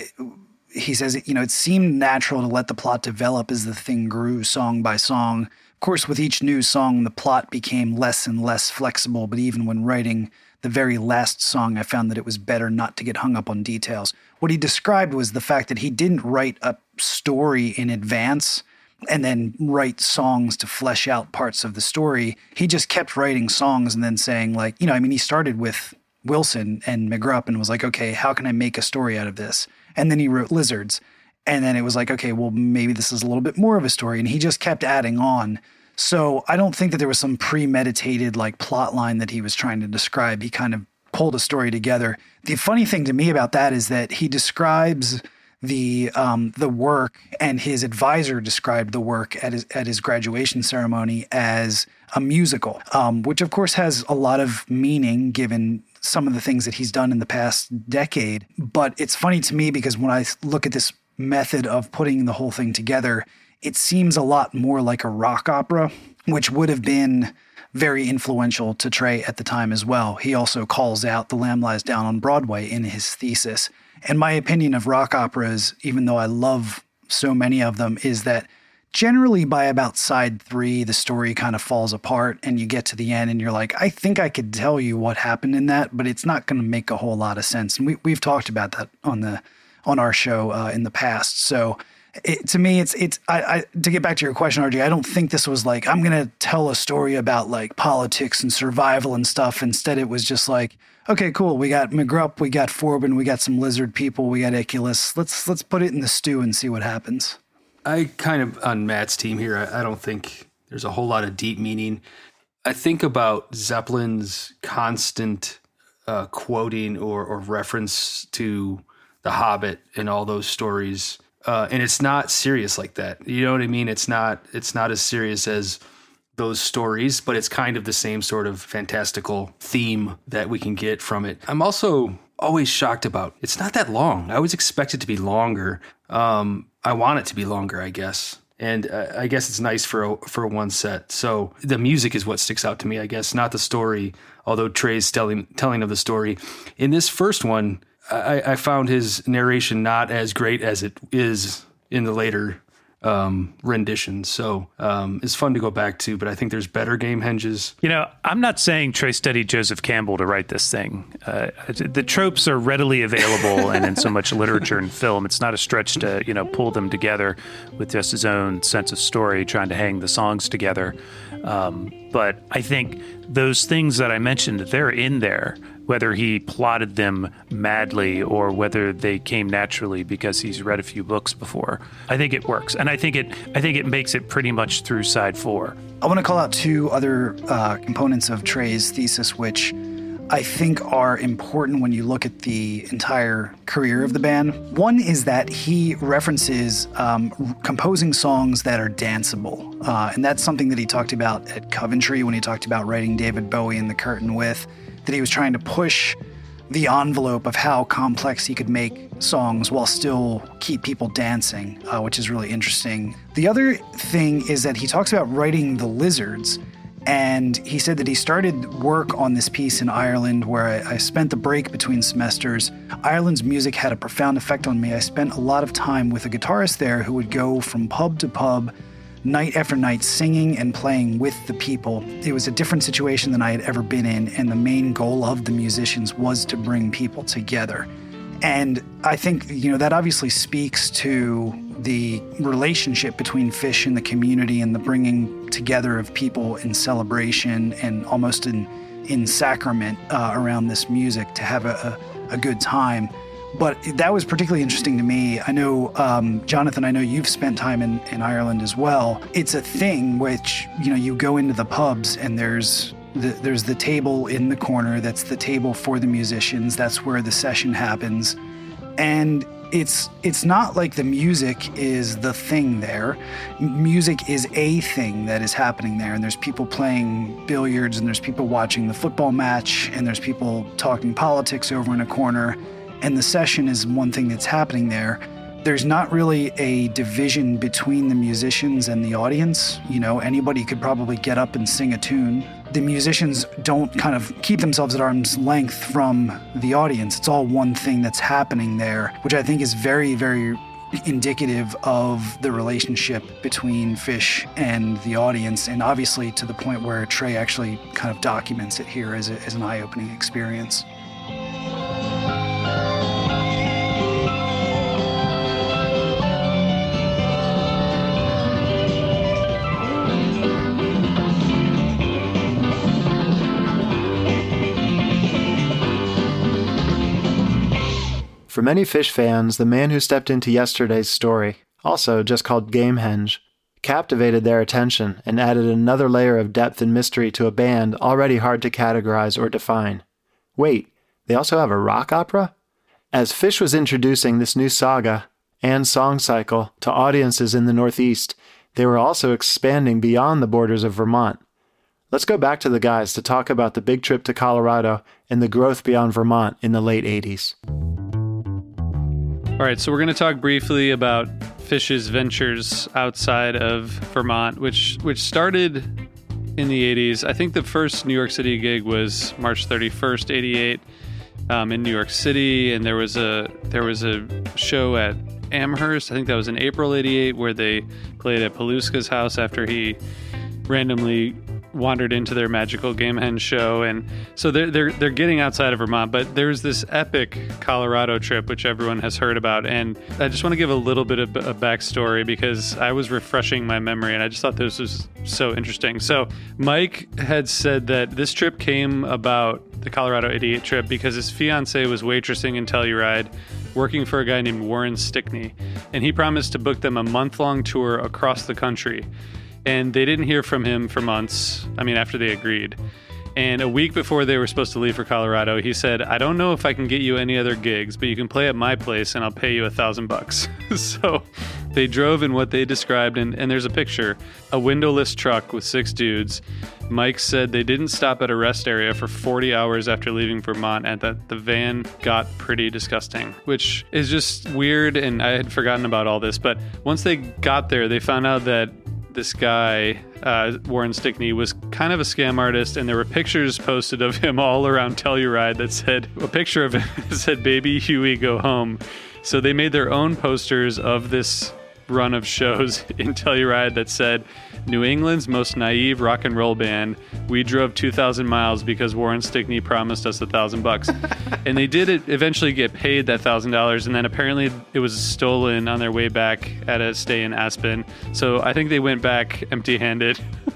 he says, it seemed natural to let the plot develop as the thing grew song by song. Of course, with each new song, the plot became less and less flexible, but even when writing the very last song, I found that it was better not to get hung up on details. What he described was the fact that he didn't write a story in advance and then write songs to flesh out parts of the story. He just kept writing songs and then saying he started with Wilson and McGrupp and was like, okay, how can I make a story out of this? And then he wrote Lizards. And then it was like, okay, well, maybe this is a little bit more of a story. And he just kept adding on. So I don't think that there was some premeditated plot line that he was trying to describe. He kind of pulled a story together. The funny thing to me about that is that he describes the work, and his advisor described the work at his graduation ceremony as a musical, which of course has a lot of meaning given some of the things that he's done in the past decade. But it's funny to me because when I look at this method of putting the whole thing together, it seems a lot more like a rock opera, which would have been very influential to Trey at the time as well. He also calls out The Lamb Lies Down on Broadway in his thesis. And my opinion of rock operas, even though I love so many of them, is that generally by about side 3, the story kind of falls apart and you get to the end and you're like, I think I could tell you what happened in that, but it's not going to make a whole lot of sense. And we've talked about that on our show in the past. So to me, it's to get back to your question, RJ, I don't think this was like, I'm going to tell a story about politics and survival and stuff. Instead, it was just like, okay, cool. We got McGrupp, we got Forbin, we got some lizard people, we got Iculus. Let's put it in the stew and see what happens. I kind of on Matt's team here. I don't think there's a whole lot of deep meaning. I think about Zeppelin's constant quoting or reference to The Hobbit and all those stories. And it's not serious like that. You know what I mean? It's not as serious as those stories, but it's kind of the same sort of fantastical theme that we can get from it. I'm also always shocked about it's not that long. I always expect it to be longer. I want it to be longer, I guess. And I guess it's nice for one set. So the music is what sticks out to me, I guess, not the story, although Trey's telling of the story. In this first one, I found his narration not as great as it is in the later rendition. So it's fun to go back to, but I think there's better Gamehenges. I'm not saying Trey studied Joseph Campbell to write this thing. The tropes are readily available and in so much literature and film. It's not a stretch to, pull them together with just his own sense of story, trying to hang the songs together. But I think those things that I mentioned, they're in there, whether he plotted them madly or whether they came naturally because he's read a few books before. I think it works. And I think it makes it pretty much through side 4. I want to call out 2 other components of Trey's thesis, which I think are important when you look at the entire career of the band. One is that he references composing songs that are danceable. And that's something that he talked about at Coventry when he talked about writing David Bowie and The Curtain With, that he was trying to push the envelope of how complex he could make songs while still keep people dancing, which is really interesting. The other thing is that he talks about writing The Lizards, and he said that he started work on this piece in Ireland where I spent the break between semesters. Ireland's music had a profound effect on me. I spent a lot of time with a guitarist there who would go from pub to pub, night after night, singing and playing with the people. It was a different situation than I had ever been in, and the main goal of the musicians was to bring people together. And I think, that obviously speaks to the relationship between Phish and the community and the bringing together of people in celebration and almost in sacrament around this music to have a good time. But that was particularly interesting to me. I know, Jonathan, I know you've spent time in Ireland as well. It's a thing which, you go into the pubs and there's the table in the corner. That's the table for the musicians. That's where the session happens. And it's not like the music is the thing there. Music is a thing that is happening there, and there's people playing billiards, and there's people watching the football match, and there's people talking politics over in a corner, and the session is one thing that's happening there. There's not really a division between the musicians and the audience. You know, anybody could probably get up and sing a tune. The musicians don't kind of keep themselves at arm's length from the audience. It's all one thing that's happening there, which I think is very, very indicative of the relationship between Phish and the audience, and obviously to the point where Trey actually kind of documents it here as an eye-opening experience. For many Phish fans, the man who stepped into yesterday's story, also just called Gamehenge, captivated their attention and added another layer of depth and mystery to a band already hard to categorize or define. Wait, they also have a rock opera? As Phish was introducing this new saga and song cycle to audiences in the Northeast, they were also expanding beyond the borders of Vermont. Let's go back to the guys to talk about the big trip to Colorado and the growth beyond Vermont in the late 80s. All right, so we're going to talk briefly about Phish's ventures outside of Vermont, which started in the 80s. I think the first New York City gig was March 31st, 88, in New York City, and there was a show at Amherst. I think that was in April 88, where they played at Paluska's house after he randomly wandered into their magical Gamehenge show, and so they're getting outside of Vermont. But there's this epic Colorado trip which everyone has heard about, and I just want to give a little bit of a backstory because I was refreshing my memory and I just thought this was so interesting. So Mike had said that this trip came about, the Colorado 88 trip, because his fiance was waitressing in Telluride, working for a guy named Warren Stickney, and he promised to book them a month-long tour across the country. And they didn't hear from him for months, after they agreed. And a week before they were supposed to leave for Colorado, he said, "I don't know if I can get you any other gigs, but you can play at my place and I'll pay you $1,000. So they drove in what they described, and there's a picture, a windowless truck with 6 dudes. Mike said they didn't stop at a rest area for 40 hours after leaving Vermont, and that the van got pretty disgusting, which is just weird, and I had forgotten about all this. But once they got there, they found out that this guy, Warren Stickney, was kind of a scam artist, and there were pictures posted of him all around Telluride that said, a picture of him said, "Baby Huey, go home." So they made their own posters of this run of shows in Telluride that said, "New England's most naive rock and roll band. We drove 2,000 miles because Warren Stickney promised us $1,000. And they did eventually get paid that $1,000, and then apparently it was stolen on their way back at a stay in Aspen. So I think they went back empty-handed,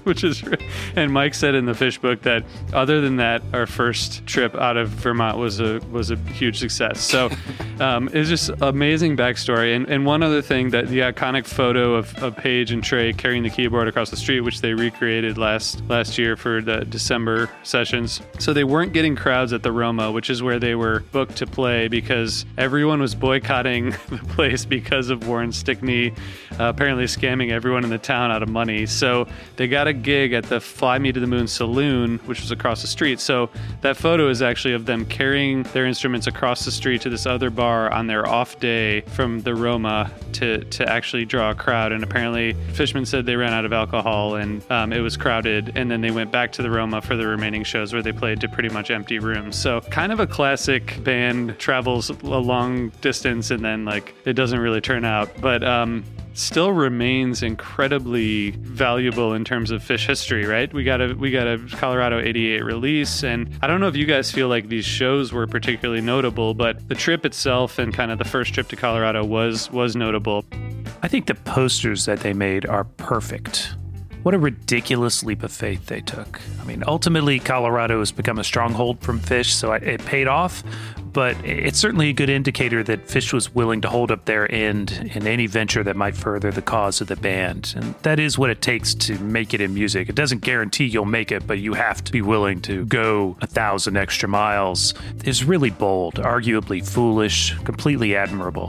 and Mike said in the Phish book that other than that, our first trip out of Vermont was a huge success. So it's just amazing backstory. And one other thing, that the iconic photo of Paige and Trey carrying the keyboard across the street, which they recreated last year for the December sessions. So they weren't getting crowds at the Roma, which is where they were booked to play, because everyone was boycotting the place because of Warren Stickney apparently scamming everyone in the town out of money. So they got a gig at the Fly Me to the Moon Saloon, which was across the street. So that photo is actually of them carrying their instruments across the street to this other bar on their off day from the Roma to actually draw a crowd. And apparently Fishman said they ran out of alcohol, and it was crowded, and then they went back to the Roma for the remaining shows, where they played to pretty much empty rooms. So kind of a classic band travels a long distance and then it doesn't really turn out, but still remains incredibly valuable in terms of Phish history, right? We got a Colorado 88 release, and I don't know if you guys feel like these shows were particularly notable, but the trip itself and kind of the first trip to Colorado was notable. I think the posters that they made are perfect. What a ridiculous leap of faith they took. Ultimately, Colorado has become a stronghold from Phish, so it paid off, but it's certainly a good indicator that Phish was willing to hold up their end in any venture that might further the cause of the band. And that is what it takes to make it in music. It doesn't guarantee you'll make it, but you have to be willing to go 1,000 extra miles. It's really bold, arguably foolish, completely admirable.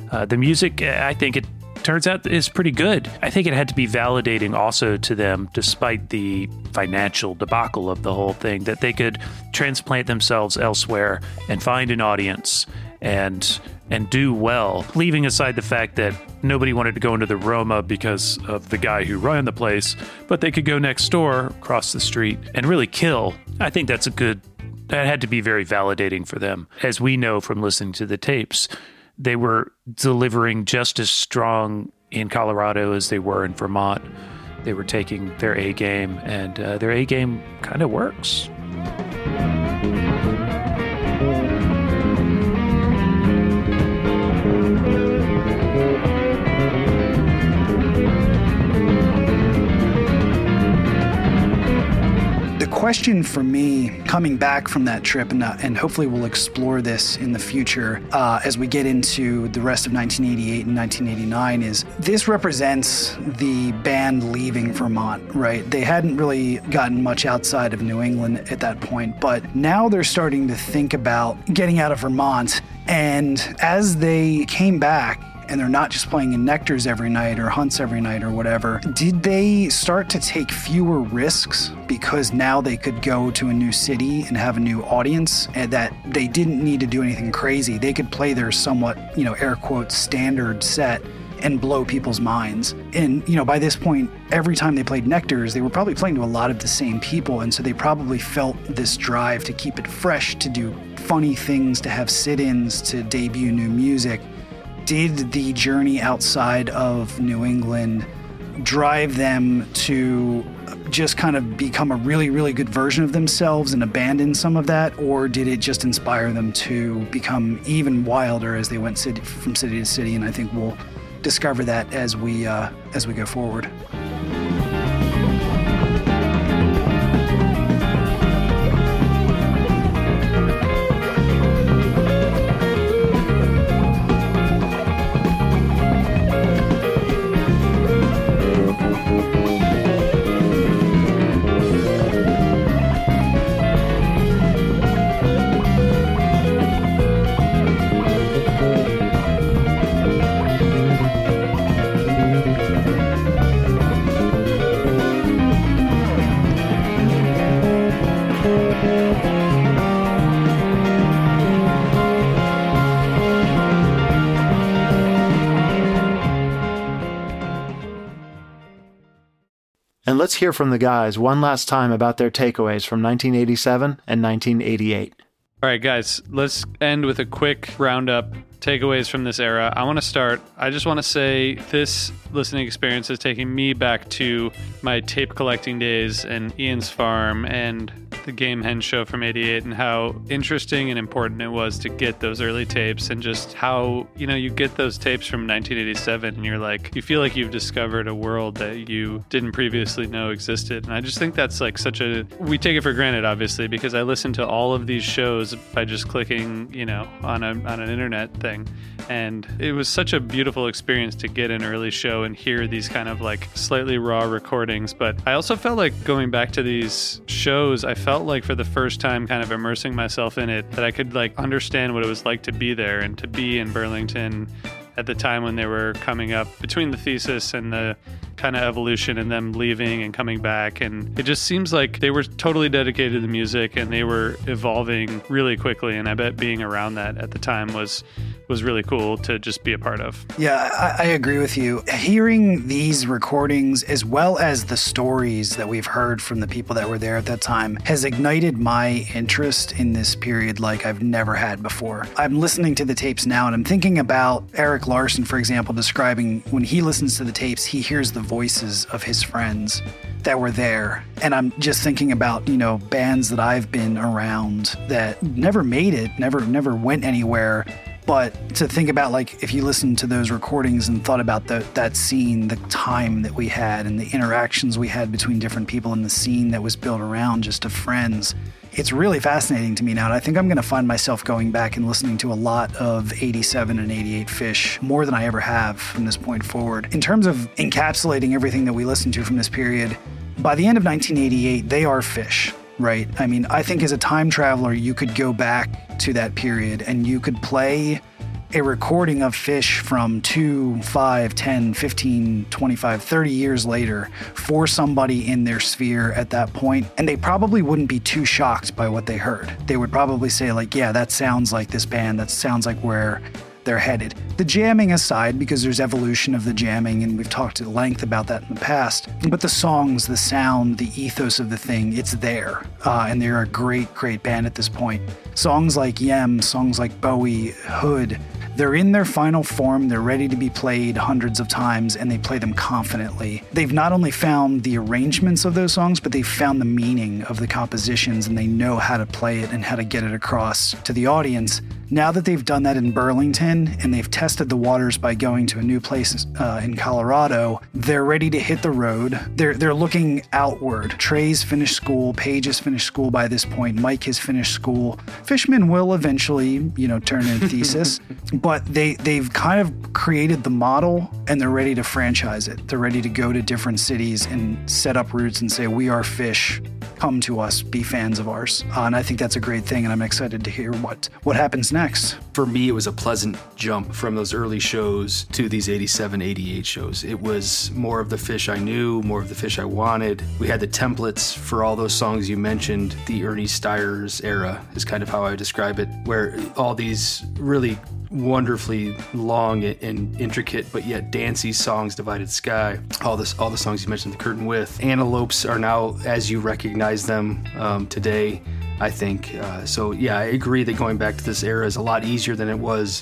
The music, I think it turns out is pretty good. I think it had to be validating also to them, despite the financial debacle of the whole thing, that they could transplant themselves elsewhere and find an audience and do well, leaving aside the fact that nobody wanted to go into the Roma because of the guy who ran the place, but they could go next door, across the street, and really kill. I think that had to be very validating for them. As we know from listening to the tapes, they were delivering just as strong in Colorado as they were in Vermont. They were taking their A game, and their A game kind of works. The question for me coming back from that trip, and hopefully we'll explore this in the future as we get into the rest of 1988 and 1989, is this represents the band leaving Vermont, right? They hadn't really gotten much outside of New England at that point, but now they're starting to think about getting out of Vermont. And as they came back, and they're not just playing in Nectars every night or Hunts every night or whatever, did they start to take fewer risks because now they could go to a new city and have a new audience, and that they didn't need to do anything crazy? They could play their somewhat, air quotes, standard set and blow people's minds. And, by this point, every time they played Nectars, they were probably playing to a lot of the same people, and so they probably felt this drive to keep it fresh, to do funny things, to have sit-ins, to debut new music. Did the journey outside of New England drive them to just kind of become a really, really good version of themselves and abandon some of that? Or did it just inspire them to become even wilder as they went from city to city? And I think we'll discover that as we go forward. And let's hear from the guys one last time about their takeaways from 1987 and 1988. All right, guys, let's end with a quick roundup. Takeaways from this era. I want to start. I just want to say this listening experience is taking me back to my tape collecting days and Ian's Farm and the Game Hen show from 88, and how interesting and important it was to get those early tapes, and just how, you get those tapes from 1987 and you're like, you feel like you've discovered a world that you didn't previously know existed. And I just think that's like we take it for granted, obviously, because I listen to all of these shows by just clicking, on an internet thing. And it was such a beautiful experience to get an early show and hear these kind of like slightly raw recordings. But I also felt like going back to these shows, I felt like for the first time kind of immersing myself in it, that I could like understand what it was like to be there and to be in Burlington at the time when they were coming up, between the thesis and the kind of evolution and them leaving and coming back. And it just seems like they were totally dedicated to the music and they were evolving really quickly. And I bet being around that at the time was really cool to just be a part of. Yeah, I agree with you. Hearing these recordings, as well as the stories that we've heard from the people that were there at that time, has ignited my interest in this period like I've never had before. I'm listening to the tapes now and I'm thinking about Eric Larson, for example, describing when he listens to the tapes, he hears the voices of his friends that were there. And I'm just thinking about, bands that I've been around that never made it, never went anywhere. But to think about, like, if you listened to those recordings and thought about that scene, the time that we had and the interactions we had between different people in the scene that was built around just of friends, it's really fascinating to me now. And I think I'm going to find myself going back and listening to a lot of 87 and 88 Phish, more than I ever have from this point forward. In terms of encapsulating everything that we listened to from this period, by the end of 1988, they are Phish. Right? I mean, I think as a time traveler, you could go back to that period and you could play a recording of Fish from 2, 5, 10, 15, 25, 30 years later for somebody in their sphere at that point, and they probably wouldn't be too shocked by what they heard. They would probably say like, yeah, that sounds like this band, that sounds like where they're headed. The jamming aside, because there's evolution of the jamming, and we've talked at length about that in the past, but the songs, the sound, the ethos of the thing, it's there. And they're a great, great band at this point. Songs like Yem, songs like Bowie, Hood, they're in their final form, they're ready to be played hundreds of times, and they play them confidently. They've not only found the arrangements of those songs, but they've found the meaning of the compositions, and they know how to play it and how to get it across to the audience. Now that they've done that in Burlington, and they've tested the waters by going to a new place in Colorado, they're ready to hit the road. They're looking outward. Trey's finished school, Paige has finished school by this point, Mike has finished school. Fishman will eventually, turn in thesis. But they've kind of created the model, and they're ready to franchise it. They're ready to go to different cities and set up roots and say, we are Fish. Come to us, be fans of ours. And I think that's a great thing, and I'm excited to hear what happens next. For me, it was a pleasant jump from those early shows to these 87, 88 shows. It was more of the Fish I knew, more of the Fish I wanted. We had the templates for all those songs you mentioned. The Ernie Stiers era is kind of how I would describe it, where all these really wonderfully long and intricate but yet dancey songs, Divided Sky, all the songs you mentioned, The Curtain With. Antelopes are now as you recognize them today, I think. So yeah, I agree that going back to this era is a lot easier than it was,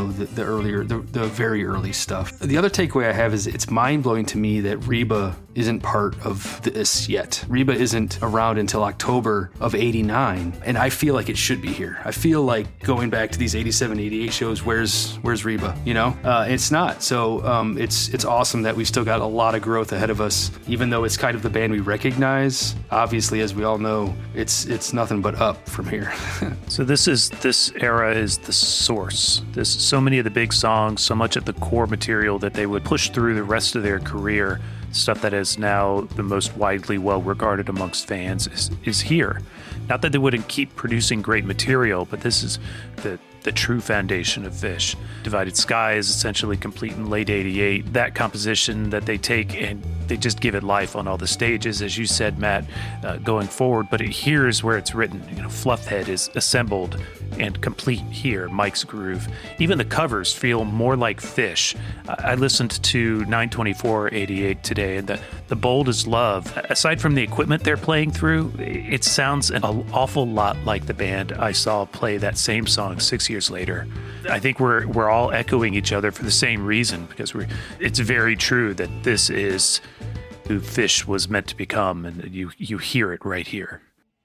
the very early stuff. The other takeaway I have is it's mind-blowing to me that Reba isn't part of this yet. Reba isn't around until October of 89, and I feel like it should be here. I feel like going back to these 87, 88 shows, where's Reba, It's not. So it's awesome that we've still got a lot of growth ahead of us, even though it's kind of the band we recognize. Obviously, as we all know, it's nothing but up from here. So this era is the source. There's so many of the big songs, so much of the core material that they would push through the rest of their career, stuff that is now the most widely well regarded amongst fans is here. Not that they wouldn't keep producing great material, but this is the true foundation of Fish. Divided Sky is essentially complete in late 88. That composition that they take and they just give it life on all the stages, as you said, Matt, going forward. But here's where it's written. Fluffhead is assembled and complete here, Mike's Groove. Even the covers feel more like Fish. I listened to 924-88 today, and the Bold as Love, aside from the equipment they're playing through, it sounds an awful lot like the band I saw play that same song 6 years later. I think we're all echoing each other for the same reason, because it's very true that this is who Fish was meant to become, and you hear it right here.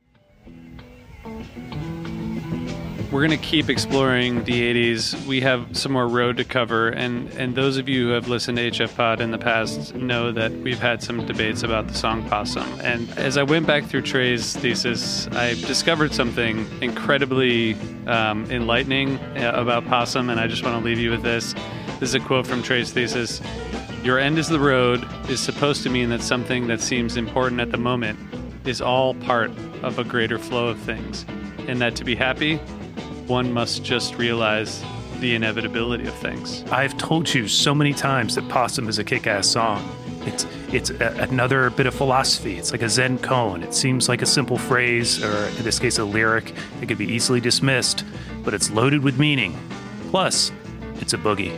We're going to keep exploring the 80s. We have some more road to cover, and those of you who have listened to HF Pod in the past know that we've had some debates about the song Possum. And as I went back through Trey's thesis, I discovered something incredibly enlightening about Possum, and I just want to leave you with this. This is a quote from Trey's thesis. "Your end is the road" is supposed to mean that something that seems important at the moment is all part of a greater flow of things, and that to be happy, one must just realize the inevitability of things. I've told you so many times that Possum is a kick-ass song. It's another bit of philosophy. It's like a Zen koan. It seems like a simple phrase, or in this case a lyric, that could be easily dismissed, but it's loaded with meaning. Plus, it's a boogie.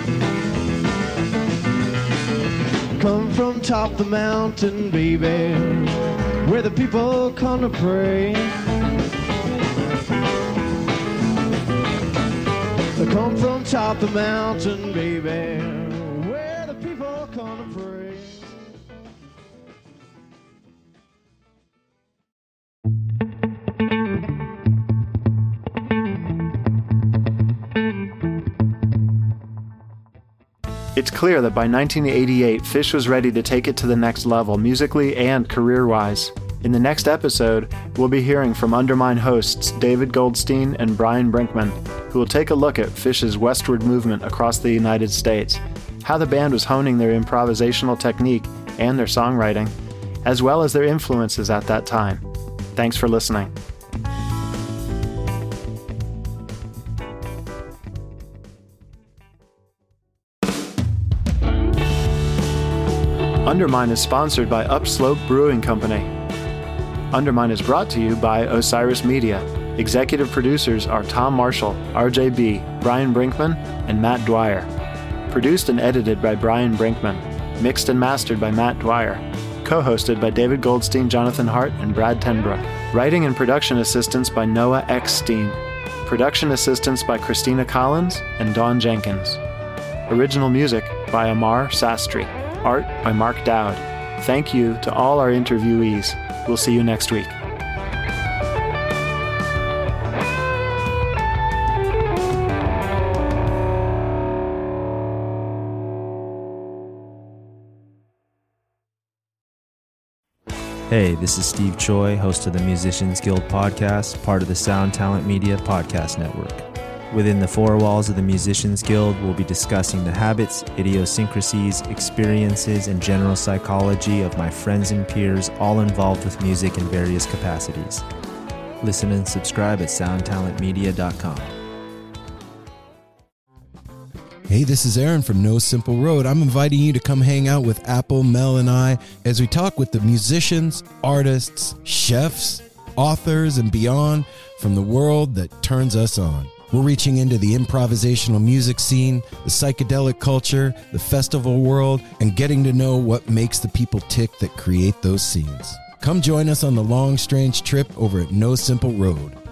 Come from top the mountain, baby, where the people come to pray. Come from top the mountain, baby, where the people come to pray. It's clear that by 1988, Fish was ready to take it to the next level, musically and career-wise. In the next episode, we'll be hearing from Undermine hosts David Goldstein and Brian Brinkman, who will take a look at Fish's westward movement across the United States, how the band was honing their improvisational technique and their songwriting, as well as their influences at that time. Thanks for listening. Undermine is sponsored by Upslope Brewing Company. Undermine is brought to you by Osiris Media. Executive producers are Tom Marshall, RJB, Brian Brinkman, and Matt Dwyer. Produced and edited by Brian Brinkman. Mixed and mastered by Matt Dwyer. Co-hosted by David Goldstein, Jonathan Hart, and Brad Tenbrook. Writing and production assistance by Noah X. Steen. Production assistance by Christina Collins and Dawn Jenkins. Original music by Amar Sastry. Art by Mark Dowd. Thank you to all our interviewees. We'll see you next week. Hey, this is Steve Choi, host of the Musicians Guild podcast, part of the Sound Talent Media podcast network. Within the four walls of the Musicians Guild, we'll be discussing the habits, idiosyncrasies, experiences, and general psychology of my friends and peers, all involved with music in various capacities. Listen and subscribe at soundtalentmedia.com. Hey, this is Aaron from No Simple Road. I'm inviting you to come hang out with Apple, Mel, and I as we talk with the musicians, artists, chefs, authors, and beyond from the world that turns us on. We're reaching into the improvisational music scene, the psychedelic culture, the festival world, and getting to know what makes the people tick that create those scenes. Come join us on the long, strange trip over at No Simple Road.